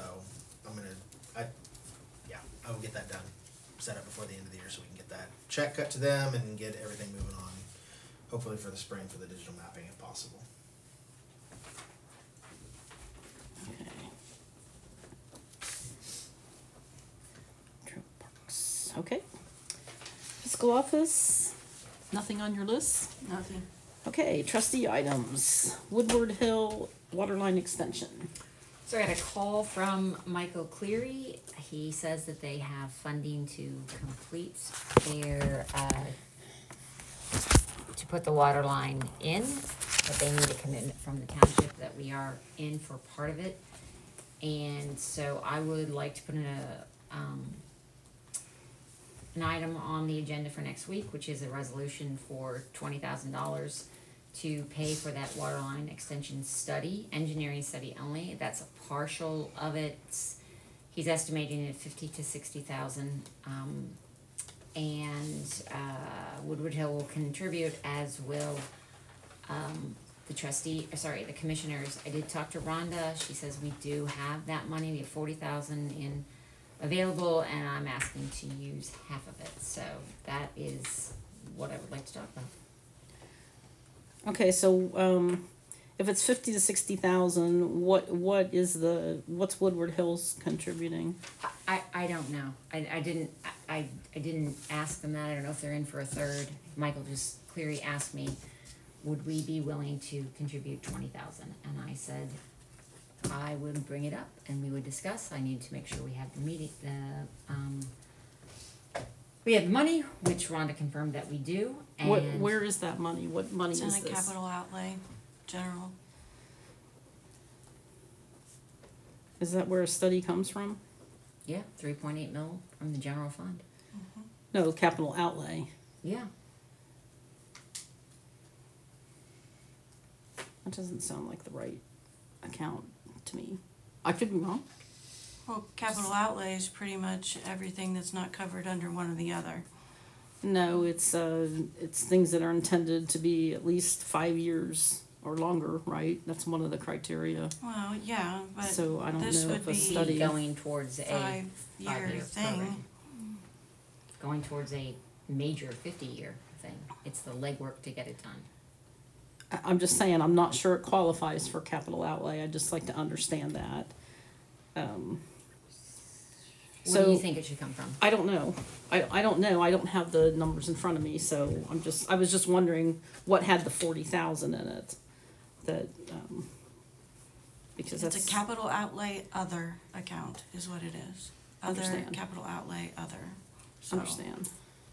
I will get that done, set up before the end of the year, so we can get that check cut to them and get everything moving on. Hopefully for the spring for the digital mapping if possible. Okay. Metro Parks, okay. Fiscal office, nothing on your list? Nothing. Okay, trustee items, Woodward Hill Waterline Extension. So I got a call from Michael Cleary. He says that they have funding to complete their, to put the water line in, but they need a commitment from the township that we are in for part of it. And so I would like to put in an item on the agenda for next week, which is a resolution for $20,000 to pay for that water line extension study, engineering study only. That's a partial of it. He's estimating it 50 to 60,000. Woodward Hill will contribute, as will the commissioners. I did talk to Rhonda. She says we do have that money. We have 40,000 in available, and I'm asking to use half of it. So that is what I would like to talk about. Okay, so, if it's 50 to 60,000, what's Woodward Hills contributing? I don't know. I didn't ask them that. I don't know if they're in for a third. Michael just clearly asked me, would we be willing to contribute 20,000? And I said I would bring it up and we would discuss. I need to make sure we have the meeting, we have money, which Rhonda confirmed that we do. And Where is that money? What money It's is in this? a capital outlay, general. Is that where a study comes from? yeah, 3.8 mil from the general fund. No, capital outlay. Yeah. That doesn't sound like the right account to me. I could be wrong. Well, capital outlay is pretty much everything that's not covered under one or the other. No, it's things that are intended to be at least 5 years or longer, right? That's one of the criteria. Well, yeah, but So I don't this know would if a be study. Going towards a 5-year five-year thing. program. Going towards a major 50-year thing. It's the legwork to get it done. I'm just saying, I'm not sure it qualifies for capital outlay. I'd just like to understand that. Where do you think it should come from? I don't know. I don't know. I don't have the numbers in front of me, so I was just wondering what had the 40,000 in it. That, because It's that's. a capital outlay other account is what it is. Other, Understand. capital outlay other. So, Understand.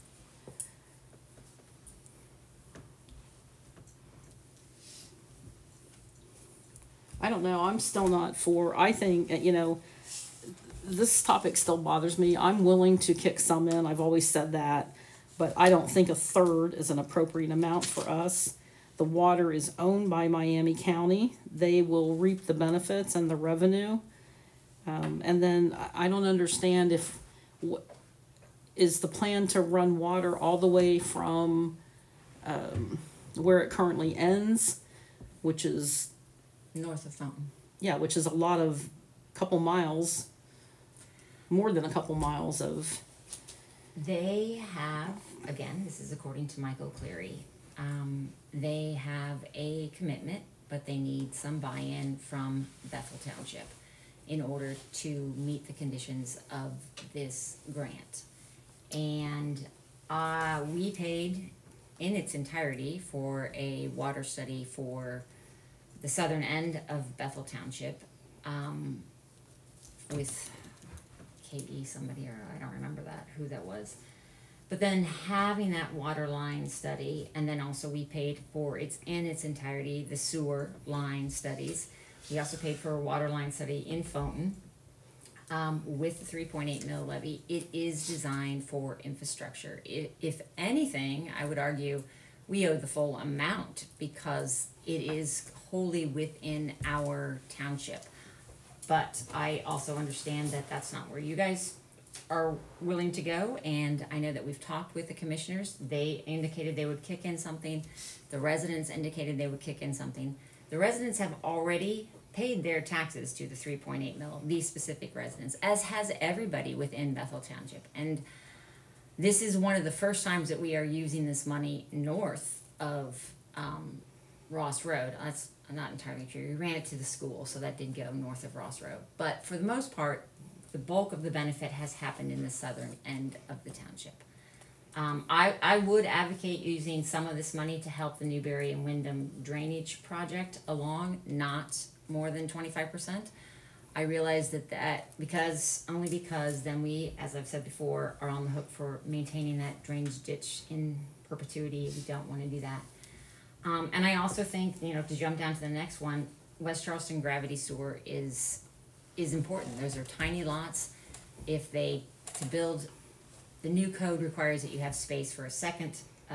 I don't know, I'm still not for, I think, this topic still bothers me. I'm willing to kick some in, I've always said that, but I don't think a third is an appropriate amount for us. The water is owned by Miami County. They will reap the benefits and the revenue. And then I don't understand is the plan to run water all the way from where it currently ends, which is North of Fountain. yeah, which is couple miles, more than a couple miles of. They have, again, this is according to Michael Cleary, they have a commitment, but they need some buy-in from Bethel Township in order to meet the conditions of this grant. And we paid in its entirety for a water study for the southern end of Bethel Township, with KE somebody, or I don't remember who that was. But then having that water line study, and then also we paid for in its entirety, the sewer line studies. We also paid for a water line study in Fountain. with the 3.8 mil levy, it is designed for infrastructure. If anything, I would argue we owe the full amount because it is wholly within our township. But I also understand that that's not where you guys are willing to go, and I know that we've talked with the commissioners. They indicated they would kick in something. The residents indicated they would kick in something. The residents have already paid their taxes to the 3.8 mil, these specific residents, as has everybody within Bethel Township. And this is one of the first times that we are using this money north of Ross Road. I'm not entirely sure. We ran it to the school, so that did go north of Ross Road. But for the most part, the bulk of the benefit has happened in the southern end of the township. I would advocate using some of this money to help the Newberry and Wyndham drainage project along, not more than 25%. I realize that only because then we, as I've said before, are on the hook for maintaining that drainage ditch in perpetuity. We don't want to do that. And I also think, to jump down to the next one, West Charleston Gravity Sewer is important. Those are tiny lots. To build, the new code requires that you have space for a second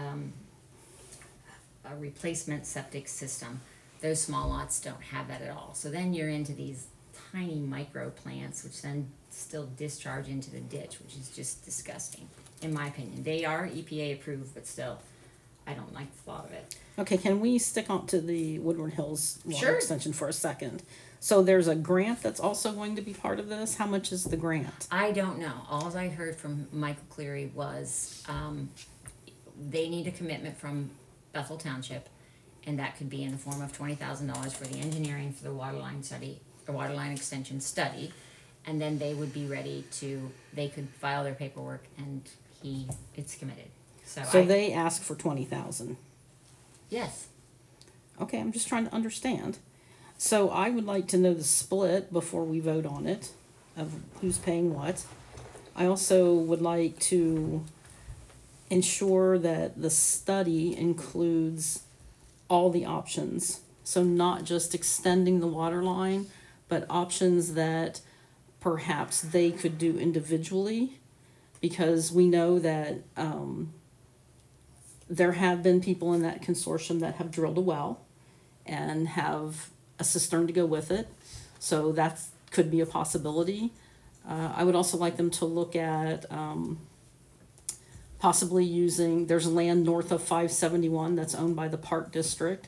a replacement septic system. Those small lots don't have that at all. So then you're into these tiny micro plants, which then still discharge into the ditch, which is just disgusting, in my opinion. They are EPA approved, but still, I don't like the thought of it. Okay, can we stick on to the Woodward Hills water Sure. extension for a second? So there's a grant that's also going to be part of this. How much is the grant? I don't know. All I heard from Michael Cleary was they need a commitment from Bethel Township, and that could be in the form of $20,000 for the engineering for the waterline study, or waterline extension study, and then they would be ready to. They could file their paperwork, and it's committed. So they ask for 20,000. Yes. Okay, I'm just trying to understand. So I would like to know the split before we vote on it, of who's paying what. I also would like to ensure that the study includes all the options. So not just extending the water line, but options that perhaps they could do individually, because we know that there have been people in that consortium that have drilled a well and have a cistern to go with it. So that could be a possibility. I would also like them to look at possibly using, there's land north of 571 that's owned by the Park District.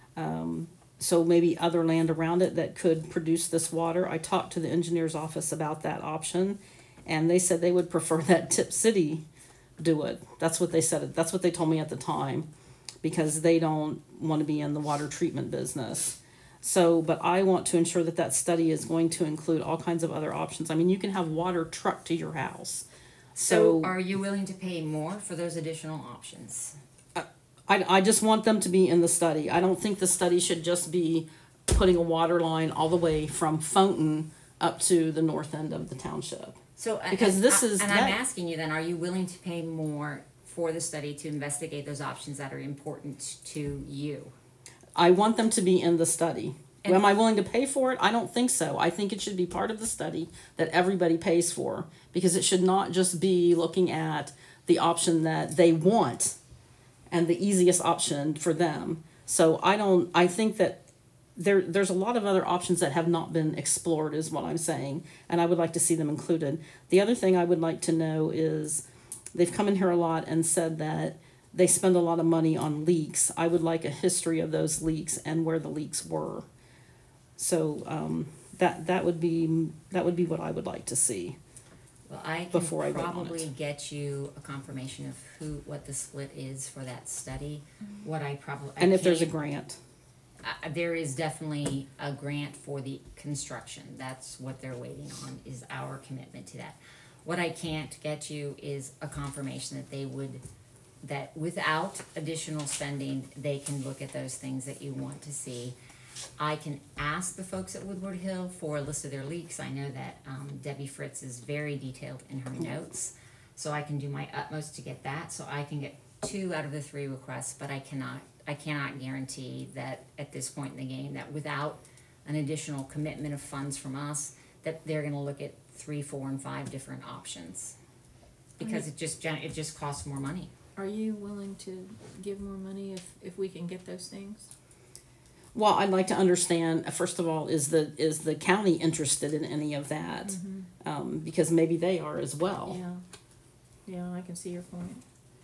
So maybe other land around it that could produce this water. I talked to the engineer's office about that option, and they said they would prefer that Tip City do it. That's what they said. That's what they told me at the time, because they don't want to be in the water treatment business. So, but I want to ensure that that study is going to include all kinds of other options. I mean, you can have water trucked to your house. So are you willing to pay more for those additional options? I just want them to be in the study. I don't think the study should just be putting a water line all the way from Fountain up to the north end of the township. So Because I'm asking you then, are you willing to pay more for the study to investigate those options that are important to you? I want them to be in the study. Am I willing to pay for it? I don't think so. I think it should be part of the study that everybody pays for, because it should not just be looking at the option that they want and the easiest option for them. So I think that there's a lot of other options that have not been explored, is what I'm saying, and I would like to see them included. The other thing I would like to know is, they've come in here a lot and said that they spend a lot of money on leaks. I would like a history of those leaks and where the leaks were. So that would be what I would like to see. Well, I can Before I vote on probably it. get you a confirmation of what the split is for that study. What I probably And if there's a can't- grant. there is definitely a grant for the construction. That's what they're waiting on, is our commitment to that. What I can't get you is a confirmation that without additional spending, they can look at those things that you want to see. I can ask the folks at Woodward Hill for a list of their leaks. I know that Debbie Fritz is very detailed in her notes, so I can do my utmost to get that. So I can get 2 out of the 3 requests, but I cannot guarantee that at this point in the game, that without an additional commitment of funds from us, that they're going to look at 3, 4, and 5 different options. Because it just costs more money. Are you willing to give more money if we can get those things? Well, I'd like to understand, first of all, is the county interested in any of that? Because maybe they are as well. Yeah, I can see your point.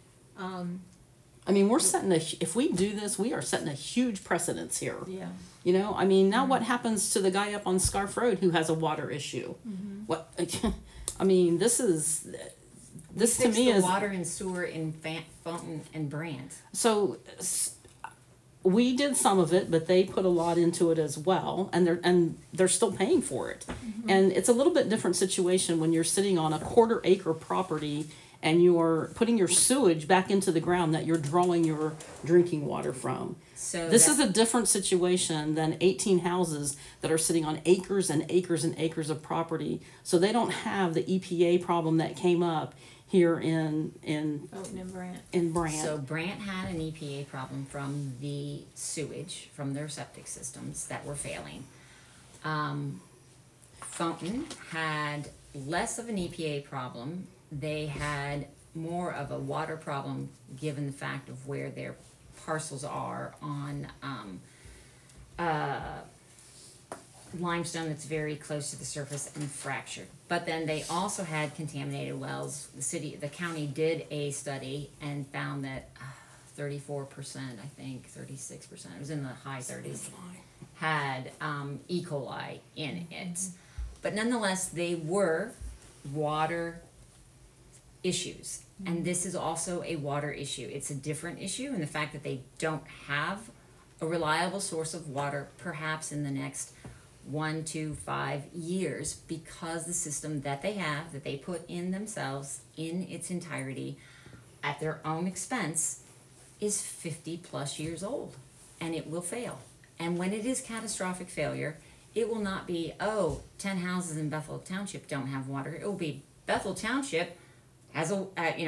I mean, if we do this, we are setting a huge precedence here. Yeah. You know, I mean, now what happens to the guy up on Scarf Road who has a water issue? What, I mean, this to me the is. water and sewer in Fulton and Brant. So we did some of it, but they put a lot into it as well, and they're still paying for it. And it's a little bit different situation when you're sitting on a 1/4 acre property and you're putting your sewage back into the ground that you're drawing your drinking water from. So This is a different situation than 18 houses that are sitting on acres and acres and acres of property. So they don't have the EPA problem that came up here in Fulton and Brant. Brant. So Brant had an EPA problem from the sewage from their septic systems that were failing. Fulton had less of an EPA problem. They had more of a water problem given the fact of where their parcels are on limestone that's very close to the surface and fractured. But then they also had contaminated wells. The county did a study and found that 34%, I think 36%, it was in the high 30s, had E. coli in it. But nonetheless, they were water issues. And this is also a water issue. It's a different issue in the fact that they don't have a reliable source of water perhaps in the next 1 to 5 years, because the system that they have, that they put in themselves in its entirety at their own expense, is 50 plus years old, and it will fail. And when it is catastrophic failure, it will not be, 10 houses in Bethel Township don't have water. It will be Bethel Township has a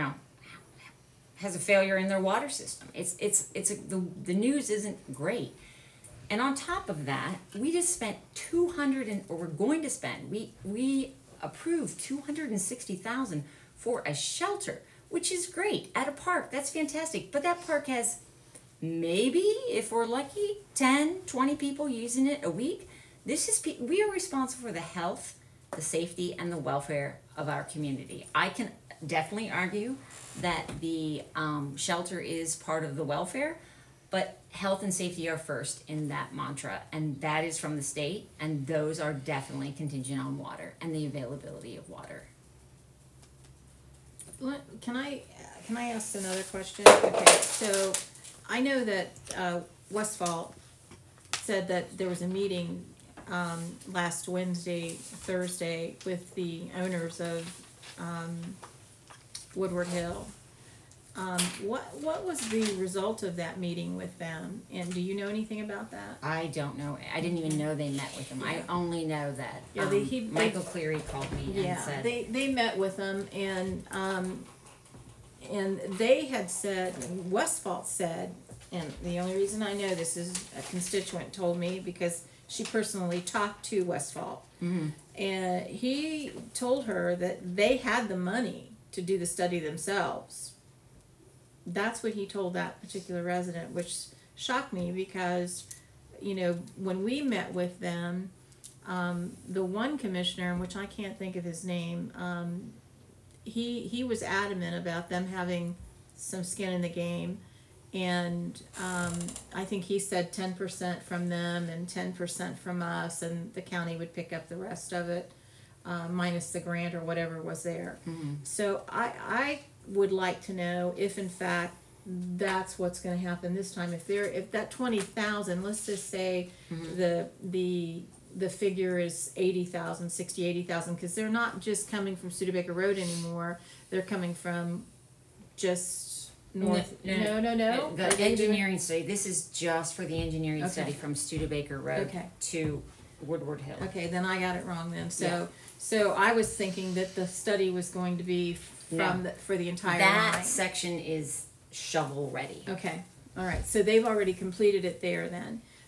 failure in their water system. The news isn't great. And on top of that, we just spent we're going to spend, we approved $260,000 for a shelter, which is great, at a park. That's fantastic. But that park has maybe, if we're lucky, 10, 20 people using it a week. We are responsible for the health, the safety, and the welfare of our community. I can definitely argue that the shelter is part of the welfare, but health and safety are first in that mantra, and that is from the state, and those are definitely contingent on water and the availability of water. Can I ask another question? Okay, so I know that Westfall said that there was a meeting last Thursday with the owners of Woodward Hill. What was the result of that meeting with them? And do you know anything about that? I don't know. I didn't even know they met with them. I only know that Michael Cleary called me and said they met with them, and they had said, Westfall said, and the only reason I know this is a constituent told me because she personally talked to Westfall, and he told her that they had the money to do the study themselves. That's what he told that particular resident, which shocked me because, when we met with them, the one commissioner, which I can't think of his name, he was adamant about them having some skin in the game, and I think he said 10% from them and 10% from us, and the county would pick up the rest of it, minus the grant or whatever was there. So I would like to know if in fact that's what's going to happen this time. If that 20,000, let's just say the figure is 80,000, 80,000, because they're not just coming from Studebaker Road anymore. They're coming from just north. No. The engineering study. This is just for the engineering study from Studebaker Road to Woodward Hill. Okay, then I got it wrong then. So I was thinking that the study was going to be for the entire line. That section is shovel ready. Okay, all right. So they've already completed it there then.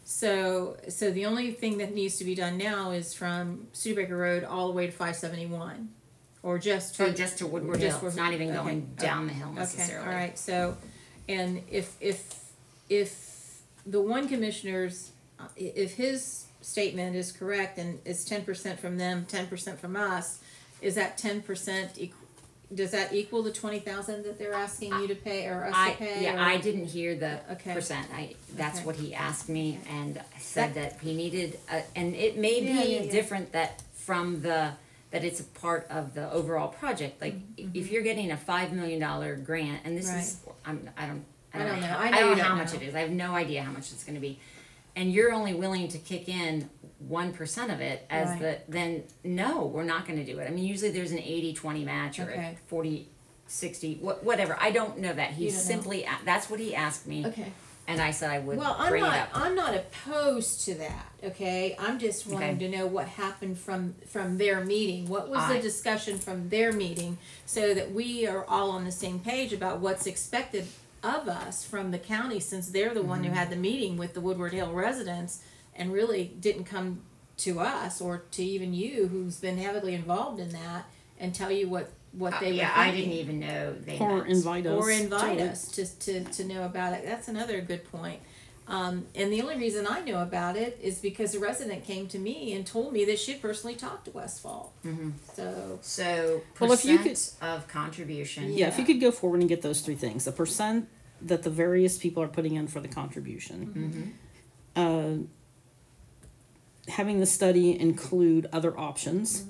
So the only thing that needs to be done now is from Studebaker Road all the way to 571, or just to. Or just to Woodward Just Hill, Woodward- not even okay, going down the hill necessarily. Okay, all right. So, and if the one commissioner's, if his statement is correct and it's 10% from them, 10% from us, is that 10%? Does that equal the 20,000 that they're asking you to pay or us to pay? or- I didn't hear the Okay. percent. That's Okay. what he asked me, and said that he needed, and it may Yeah, be yeah, yeah. different that that it's a part of the overall project. Like, if you're getting a $5 million grant, and this is, I don't know. I know. I I know don't you know don't how much know. it is. I have no idea how much it's gonna be. And you're only willing to kick in 1% of it as Right. then no, we're not gonna do it. I mean, usually there's an 80-20 match or Okay. a 40-60, whatever. I don't know that. He You don't know. simply, that's what he asked me. Okay. And I said I would Well, bring it up. I'm not opposed to that. Okay, I'm just wanting Okay. to know what happened from their meeting. What was the discussion from their meeting, so that we are all on the same page about what's expected of us from the county, since they're the one who had the meeting with the Woodward Hill residents and really didn't come to us or to even you, who's been heavily involved in that, and tell you what they were Yeah, thinking. I didn't even know they Or met. invite us. Or invite to it. us to know about it. That's another good point. And the only reason I know about it is because a resident came to me and told me that she'd personally talked to Westfall. Mhm. So Well, Well, if you could- percent of contribution. Yeah, if you could go forward and get those three things, the percent that the various people are putting in for the contribution. Having the study include other options.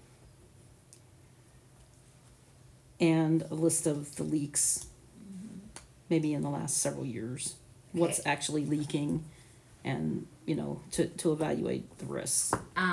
And a list of the leaks, maybe in the last several years, what's Okay. actually leaking, and, to evaluate the risks.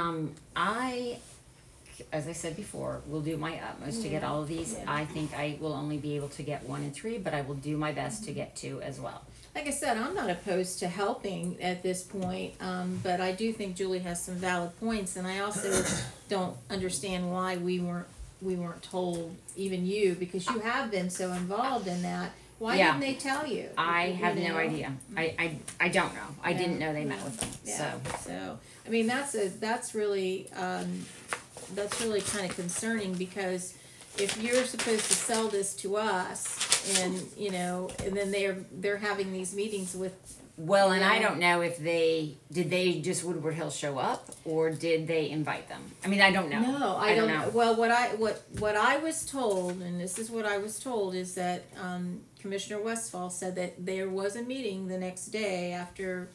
As I said before, will do my utmost to get all of these. I think I will only be able to get 1 and 3, but I will do my best to get 2 as well. like I said, I'm not opposed to helping at this point, but I do think Julie has some valid points, and I also don't understand why we weren't told, even you, because you have been so involved in that. Why Yeah. didn't they tell you? I You have no know? idea. I don't know. I Yeah. didn't know they met with them. Yeah, So so, I mean, that's really kind of concerning, because if you're supposed to sell this to us, and, and then they're having these meetings with. well, and I Yeah. don't know if did they just Woodward Hill show up, or did they invite them? I mean, I don't know. No, I don't know. Well, what I was told, and this is what I was told, is that Commissioner Westfall said that there was a meeting the next day after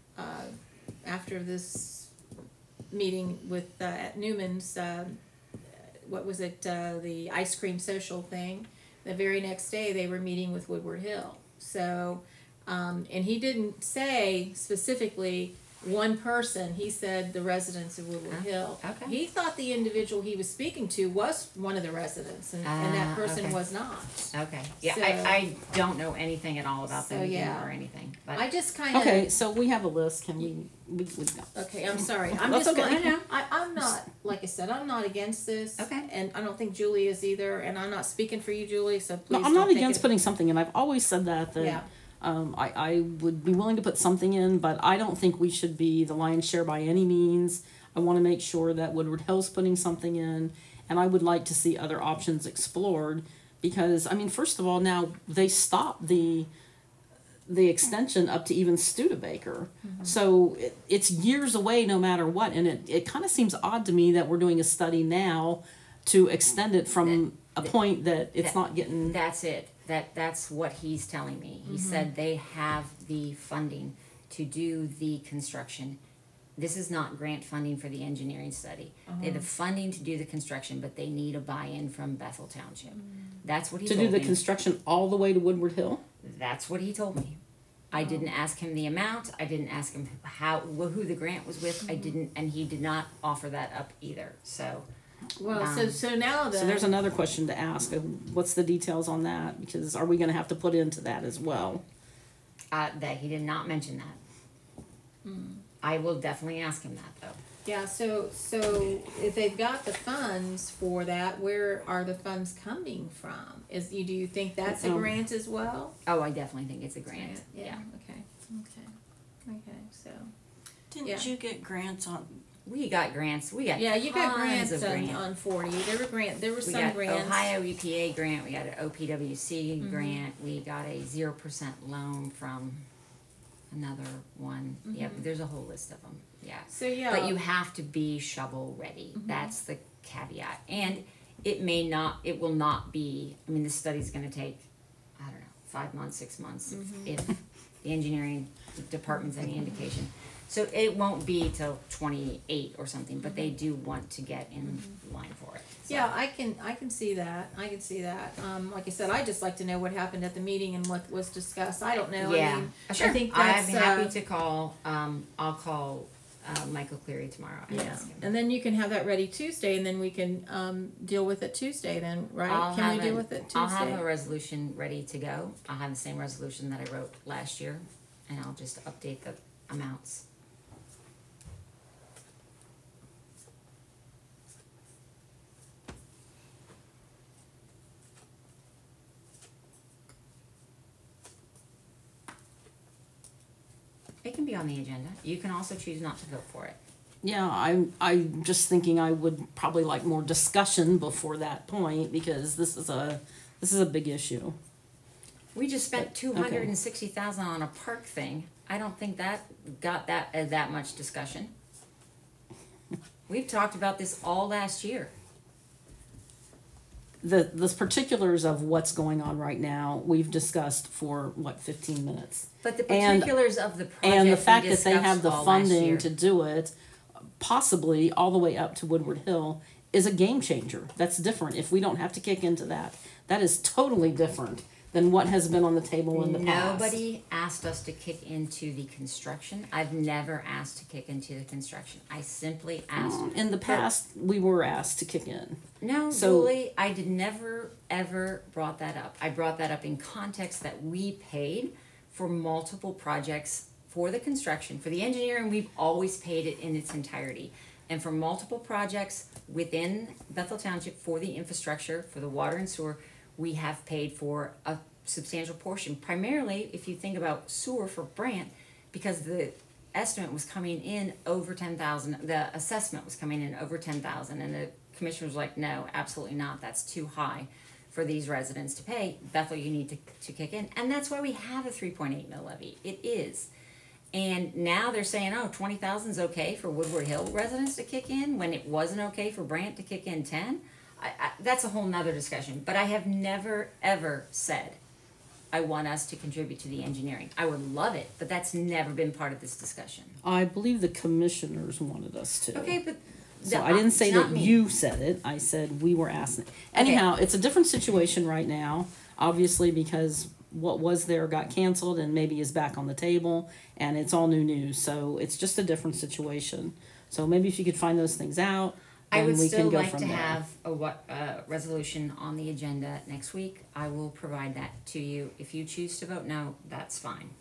this meeting with at Newman's. What was it? The ice cream social thing. The very next day, they were meeting with Woodward Hill. So, and he didn't say specifically one person. He said the residents of Woodward Hill. Okay. He thought the individual he was speaking to was one of the residents, and that person okay. was not. Okay. Yeah, So- I don't know anything at all about the So, meeting yeah. or anything. But I just kind of. Okay, so we have a list, can we Okay, I'm sorry. I'm That's just okay. going. I'm not, like I said, I'm not against this. Okay. And I don't think Julie is either. And I'm not speaking for you, Julie. So please. No, I'm don't not think against it- putting something in. I've always said that Yeah. I would be willing to put something in, but I don't think we should be the lion's share by any means. I want to make sure that Woodward Hill's putting something in, and I would like to see other options explored, because, I mean, first of all, now they stopped the extension up to even Studebaker. So it's years away no matter what, and it kind of seems odd to me that we're doing a study now to extend it from a point that it's not getting. That's it. That's what he's telling me. He said they have the funding to do the construction. This is not grant funding for the engineering study. They have the funding to do the construction, but they need a buy-in from Bethel Township. That's what he To told do the me. construction all the way to Woodward Hill? That's what he told me. I didn't ask him the amount. I didn't ask him who the grant was with. I didn't, and he did not offer that up either. So. Well, so now the. So there's another question to ask. What's the details on that? Because are we gonna have to put into that as well? That he did not mention that. I will definitely ask him that though. Yeah. So if they've got the funds for that, where are the funds coming from? Do you think that's a grant as well? Oh, I definitely think it's a grant. Yeah. Okay. Okay, so, Didn't Yeah. you get grants on? We got grants, we got yeah, you got tons grants of grants. on 40, there were We some got grants. Ohio EPA grant, we got an OPWC Mhm. grant, we got a 0% loan from another one. Yeah, Mhm. there's a whole list of them, yeah. So, yeah. But you have to be shovel ready, Mhm. that's the caveat. And it will not be, I mean, this study's gonna take, I don't know, 5 months, 6 months, Mhm. if the engineering department's any indication. So it won't be till 28 or something, but they do want to get in line for it. So. Yeah, I can see that, like I said, I just like to know what happened at the meeting and what was discussed, I don't know, Yeah, I mean, sure. I think I'd that's, be happy to call, I'll call, Michael Cleary tomorrow and yeah, ask him. and then you can have that ready Tuesday, and then we can, deal with it Tuesday then, right? I'll Can we have deal an- with it Tuesday? I'll have a resolution ready to go. I'll have the same resolution that I wrote last year, and I'll just update the amounts. It can be on the agenda. You can also choose not to vote for it. Yeah, I'm just thinking I would probably like more discussion before that point, because this is a big issue. We just spent Okay. 260,000 on a park thing. I don't think that got that much discussion. We've talked about this all last year. The particulars of what's going on right now, we've discussed for, 15 minutes? But the And- particulars of the project And the we fact that they have discussed the all last funding year. to do it, possibly all the way up to Woodward Hill, is a game changer. That's different. If we don't have to kick into that, that is totally different than what has been on the table in the past. Nobody asked us to kick into the construction. I've never asked to kick into the construction. I simply asked. In the past, we were asked to kick in. No, So- Julie, I did never ever brought that up. I brought that up in context that we paid for multiple projects for the construction. For the engineering, we've always paid it in its entirety. And for multiple projects within Bethel Township for the infrastructure, for the water and sewer, we have paid for a substantial portion. Primarily, if you think about sewer for Brant, because the estimate was coming in over 10,000, the assessment was coming in over 10,000, and the commissioner was like, no, absolutely not, that's too high for these residents to pay. Bethel, you need to kick in, and that's why we have a 3.8 mill levy. It is. And now they're saying, oh, 20,000 is okay for Woodward Hill residents to kick in, when it wasn't okay for Brant to kick in 10. That's a whole nother discussion, but I have never, ever said I want us to contribute to the engineering. I would love it, but that's never been part of this discussion. I believe the commissioners wanted us to. Okay, but. So I didn't say it's not that me. you said it, I said we were asked. Anyhow, it's a different situation right now, obviously, because what was there got canceled and maybe is back on the table, and it's all new news, so it's just a different situation. So maybe if you could find those things out, I then would we still can go like from to there. have a resolution on the agenda next week. I will provide that to you. If you choose to vote no, that's fine.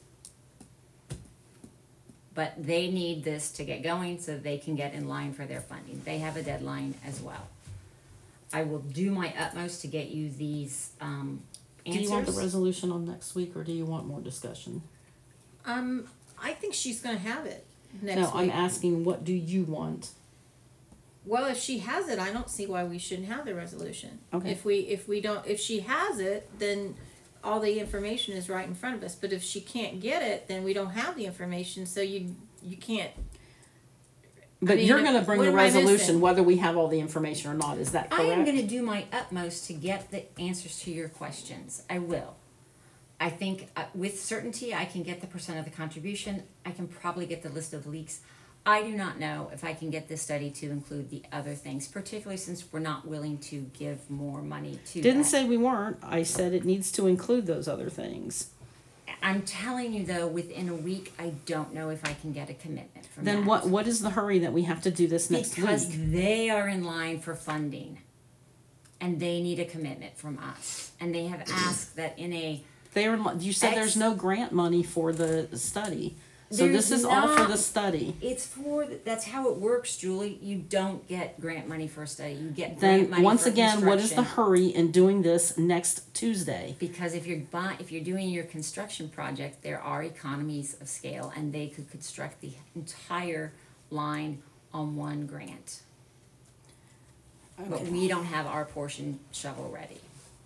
But they need this to get going so they can get in line for their funding. They have a deadline as well. I will do my utmost to get you these answers. Do you want the resolution on next week, or do you want more discussion? I think she's gonna have it next No, week. I'm asking, what do you want? Well, if she has it, I don't see why we shouldn't have the resolution. Okay. If she has it, then all the information is right in front of us. But if she can't get it, then we don't have the information, so you can't. But mean, you're gonna bring what the am I resolution missing? whether we have all the information or not, is that I correct? am gonna do my utmost to get the answers to your questions. I will. I think with certainty I can get the percent of the contribution. I can probably get the list of leaks. I do not know if I can get this study to include the other things, particularly since we're not willing to give more money to Didn't that. say we weren't, I said it needs to include those other things. I'm telling you though, within a week, I don't know if I can get a commitment from that. Then what is the hurry that we have to do this next Because week? they are in line for funding. And they need a commitment from us. And they have asked that in a You said there's no grant money for the study. So this There's is all for not- the study. It's for, that's how it works, Julie. You don't get grant money for a study. You get grant Then, money once for again, what is the construction. hurry in doing this next Tuesday? Because if you're doing your construction project, there are economies of scale, and they could construct the entire line on one grant. But we don't have our portion shovel ready.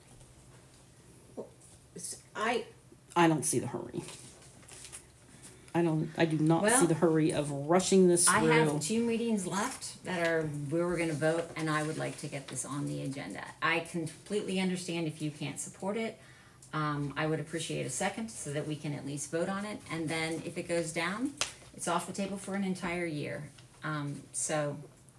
I, I don't see the hurry. I do not see Well, the hurry of rushing this I through. have 2 meetings left that are where we're gonna vote, and I would like to get this on the agenda. I completely understand if you can't support it. I would appreciate a second so that we can at least vote on it, and then if it goes down, it's off the table for an entire year. So,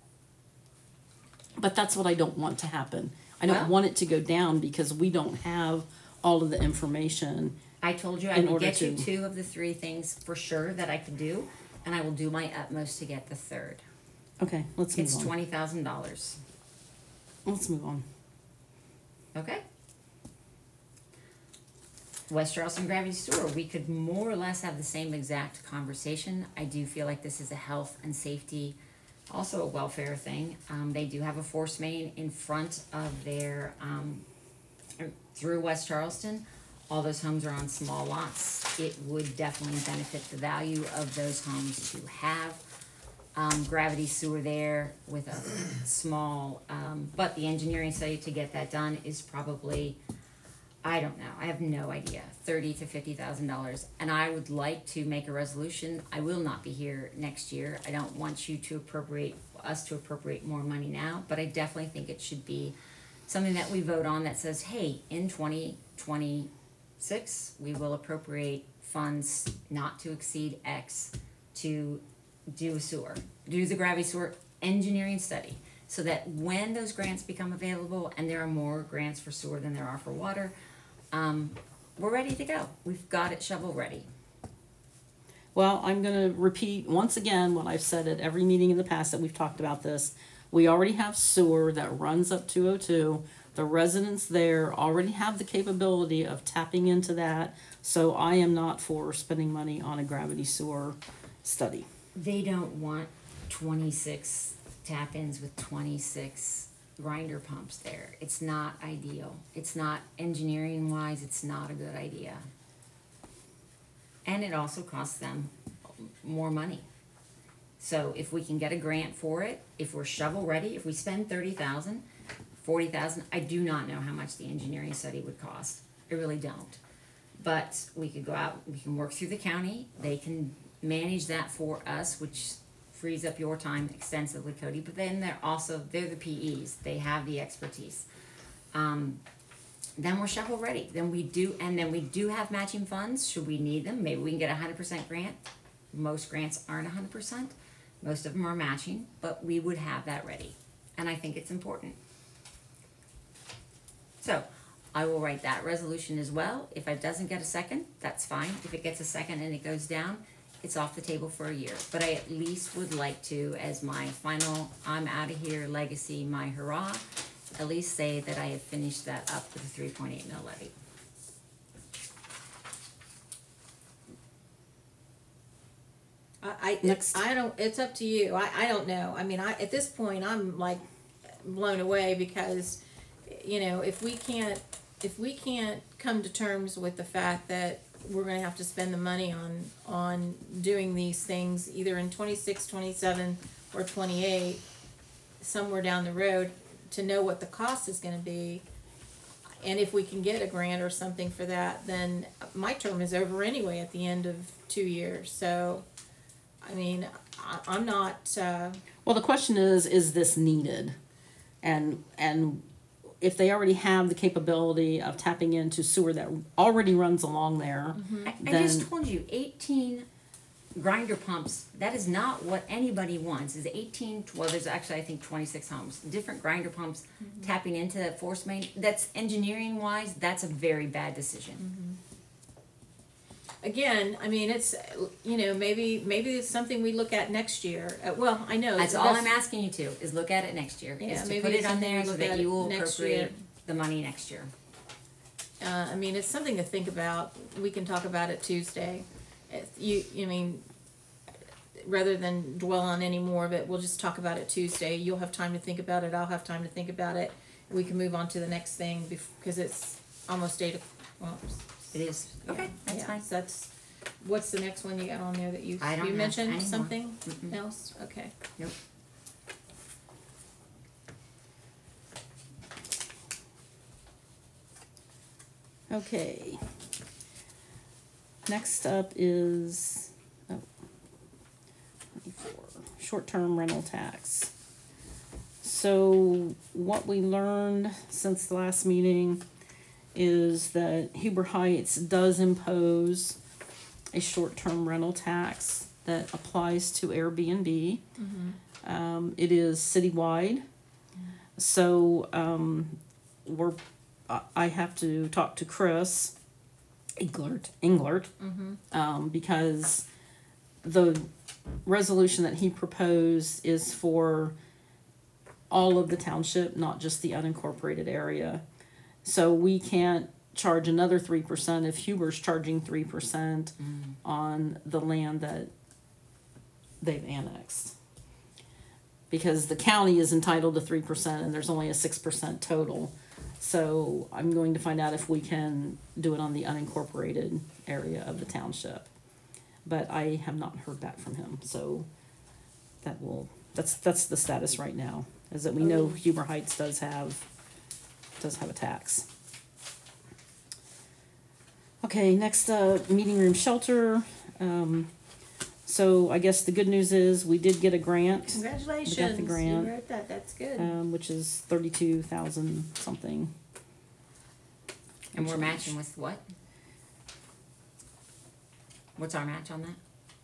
But that's what I don't want to happen. I don't Well- want it to go down because we don't have all of the information. I told you I In would order get you to- 2 of the 3 things for sure that I could do, and I will do my utmost to get the 3rd. Okay, let's move It's on. $20,000, Let's move on. okay? West Charleston Gravity Sewer, we could more or less have the same exact conversation. I do feel like this is a health and safety, also a welfare thing. They do have a force main in front of their, through West Charleston. All those homes are on small lots. It would definitely benefit the value of those homes to have gravity sewer there with a small, but the engineering study to get that done is probably, I don't know, I have no idea, $30,000 to $50,000. And I would like to make a resolution. I will not be here next year. I don't want you to us to appropriate more money now, but I definitely think it should be something that we vote on that says, hey, in 2026, we will appropriate funds not to exceed X to do a sewer, do the gravity sewer engineering study, so that when those grants become available, and there are more grants for sewer than there are for water, we're ready to go. We've got it shovel ready. Well, I'm gonna repeat once again what I've said at every meeting in the past that we've talked about this. We already have sewer that runs up 202. The residents there already have the capability of tapping into that, so I am not for spending money on a gravity sewer study. They don't want 26 tap-ins with 26 grinder pumps there. It's not ideal. It's not, engineering wise, it's not a good idea. And it also costs them more money. So if we can get a grant for it, if we're shovel ready, if we spend 30,000, 40,000, I do not know how much the engineering study would cost. I really don't. But we could go out, we can work through the county, they can manage that for us, which frees up your time extensively, Cody, but then they're the PEs, they have the expertise. Then we're shovel ready, then we do have matching funds, should we need them, maybe we can get a 100% grant. Most grants aren't 100%, most of them are matching, but we would have that ready, and I think it's important. So, I will write that resolution as well. If it doesn't get a second, that's fine. If it gets a second and it goes down, it's off the table for a year. But I at least would like to, as my final, I'm out of here legacy, my hurrah, at least say that I have finished that up with a 3.8 mil levy. Next. I don't, it's up to you. I don't know. I mean, at this point, I'm like blown away because, you know, if we can't come to terms with the fact that we're gonna have to spend the money on doing these things either in 26, 27, or 28, somewhere down the road, to know what the cost is gonna be, and if we can get a grant or something for that, then my term is over anyway at the end of 2 years. So, I mean, I'm not, Well, the question is this needed? And if they already have the capability of tapping into sewer that already runs along there, I then just told you, 18 grinder pumps, that is not what anybody wants, is 18, well, there's actually, I think, 26 homes, different grinder pumps tapping into that force main, that's engineering wise, that's a very bad decision. again, I mean, it's, you know, maybe it's something we look at next year. Well, I know. That's all I'm asking you to, is look at it next year, Yeah, is to maybe put it's it on something there we so look that at you will next appropriate year. the money next year. I mean, it's something to think about. We can talk about it Tuesday. I mean, rather than dwell on any more of it, we'll just talk about it Tuesday. You'll have time to think about it, I'll have time to think about it. We can move on to the next thing because it's almost 8 o'clock. Well, It is, okay, that's yeah, fine. so that's, what's the next one you got on there that you, I don't you have mentioned any more. something Mm-mm. else? Okay. Nope. Okay. Next up is, 24, short-term rental tax. So what we learned since the last meeting is that Huber Heights does impose a short-term rental tax that applies to Airbnb. It is citywide. So, I have to talk to Chris Englert, because the resolution that he proposed is for all of the township, not just the unincorporated area. So we can't charge another 3% if Huber's charging 3% on the land that they've annexed. Because the county is entitled to 3% and there's only a 6% total. So I'm going to find out if we can do it on the unincorporated area of the township. But I have not heard back from him, so that's the status right now, is that we know Huber Heights does have a tax. Okay, next meeting room shelter. So I guess the good news is we did get a grant. Congratulations. We got the grant. You wrote that, that's good. Which is 32,000 something. And we're matching with what? What's our match on that?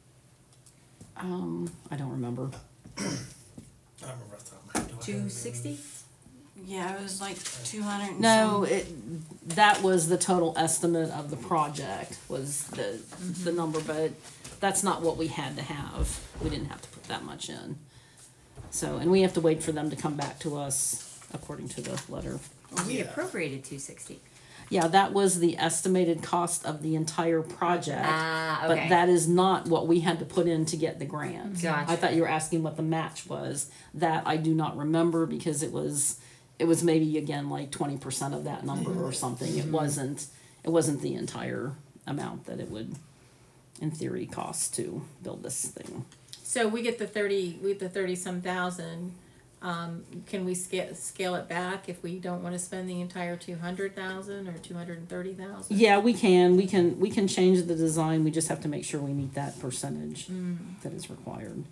I don't remember. I don't remember off the top of my head. Do I have it? 260? Yeah, it was like 200 and No, some. that was the total estimate of the project, was the number, but that's not what we had to have. We didn't have to put that much in. So, and we have to wait for them to come back to us according to the letter. Well, we appropriated 260. Yeah, that was the estimated cost of the entire project. Ah, But okay. that is not what we had to put in to get the grant. Gotcha. I thought you were asking what the match was. That I do not remember because it was maybe again like 20% of that number or something. It wasn't the entire amount that it would in theory cost to build this thing. So we get the 30-some thousand. Can we scale it back if we don't want to spend the entire 200,000 or 230,000? Yeah, we can change the design. We just have to make sure we meet that percentage that is required.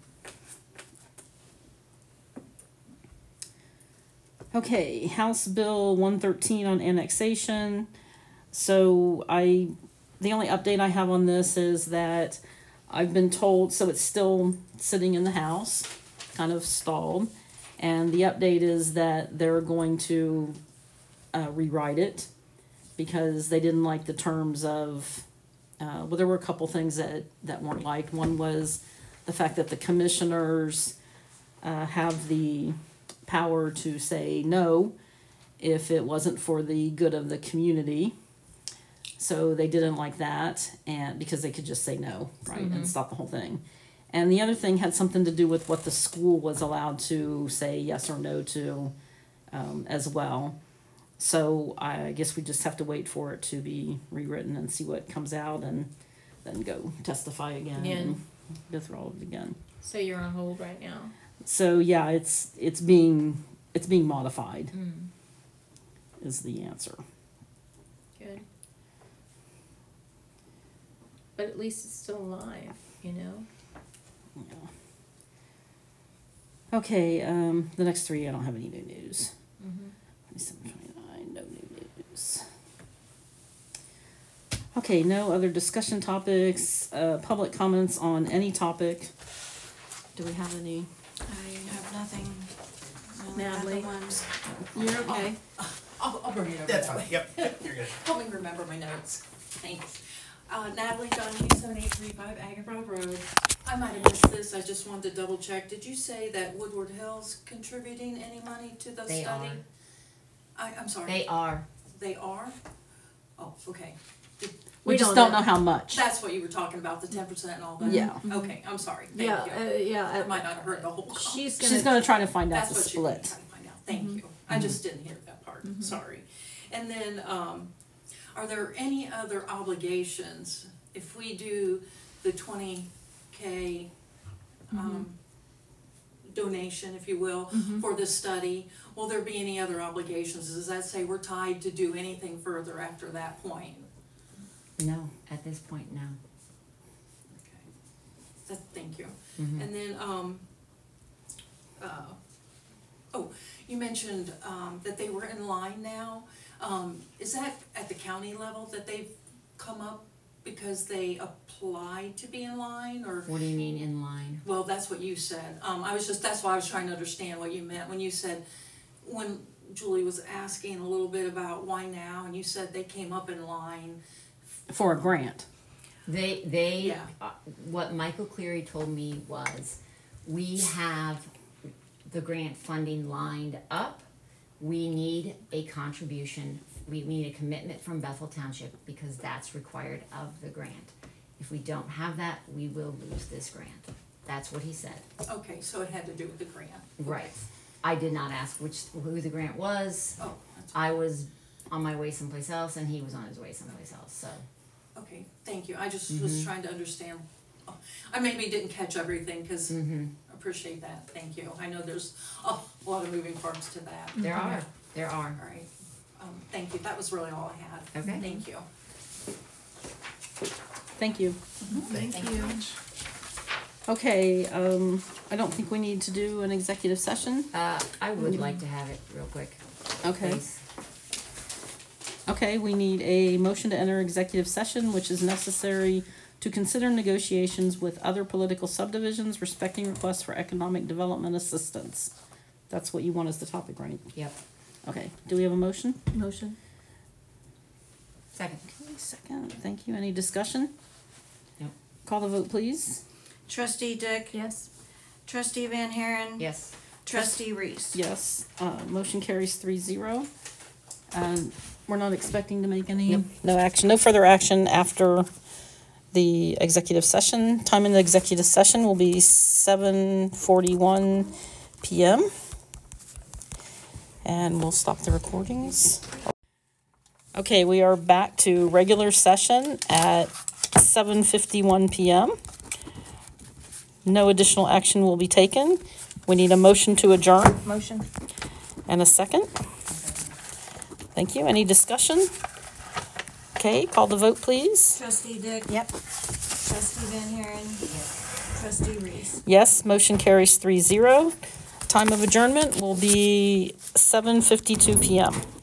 Okay, House Bill 113 on annexation. So the only update I have on this is that I've been told, so it's still sitting in the House, kind of stalled. And the update is that they're going to rewrite it because they didn't like the terms of, well, there were a couple things that weren't liked. One was the fact that the commissioners have the power to say no if it wasn't for the good of the community. So they didn't like that, and because they could just say no, right, and stop the whole thing. And the other thing had something to do with what the school was allowed to say yes or no to as well. So I guess we just have to wait for it to be rewritten and see what comes out and then go testify again and go through all of it again. So you're on hold right now. So yeah, it's being modified is the answer. Good. But at least it's still alive, you know? Yeah. Okay, the next three, I don't have any new news. 27, 29, no new news. Okay, no other discussion topics, public comments on any topic. Do we have any? I have nothing. I only have the Natalie? ones. You're okay. I'll bring it over. That's that fine, way. yep, you're good. Help me remember my notes. Thanks. Natalie Donahue, 7835 Agawam Road. I might have missed this, I just wanted to double check. Did you say that Woodward Hill's contributing any money to the They study? are. I'm sorry. They are. They are? Oh, okay. We just don't know how much. That's what you were talking about, the 10% and all that? Yeah. Okay, I'm sorry, thank Yeah, you. yeah, I might not have heard the whole call. she's She's gonna try to find out That's the what you're gonna split. try to find out, thank you. I just didn't hear that part, sorry. And then, are there any other obligations if we do the 20K donation, if you will, for this study? Will there be any other obligations? Does that say we're tied to do anything further after that point? No, at this point, no. Okay. Thank you. Mhm. And then, you mentioned, that they were in line now. Is that at the county level that they've come up because they applied to be in line, or? What do you mean in line? Well, that's what you said. That's why I was trying to understand what you meant when you said, when Julie was asking a little bit about why now, and you said they came up in line. For a grant. They, Yeah. what Michael Cleary told me was, we have the grant funding lined up. We need a contribution, we need a commitment from Bethel Township because that's required of the grant. If we don't have that, we will lose this grant. That's what he said. Okay, so it had to do with the grant. Right. I did not ask who the grant was. Oh, that's, I was on my way someplace else and he was on his way someplace else, so. okay, thank you. I just was trying to understand. I maybe didn't catch everything, cause I appreciate that, thank you. I know there's a lot of moving parts to that. There are. All right, thank you, that was really all I had. Okay. Thank you. Thank you. Thank you. Okay, I don't think we need to do an executive session. I would like to have it real quick, Okay. please. Okay, we need a motion to enter executive session, which is necessary to consider negotiations with other political subdivisions respecting requests for economic development assistance. That's what you want as the topic, right? Yep. Okay, do we have a motion? Motion. Second. Okay, second, thank you. Any discussion? Nope. Call the vote, please. Trustee Dick, Yes. trustee Van Haren, Yes. trustee Reese. Yes, motion carries 3-0. We're not expecting to make any, no action, no further action after the executive session. Time in the executive session will be 7:41 PM. And we'll stop the recordings. Okay, we are back to regular session at 7:51 PM. No additional action will be taken. We need a motion to adjourn. Motion. And a second. Thank you. Any discussion? Okay, call the vote, please. Trustee Dick. Yep. Trustee Van Haren. Trustee Reese. Yes, motion carries 3-0. Time of adjournment will be 7:52 PM.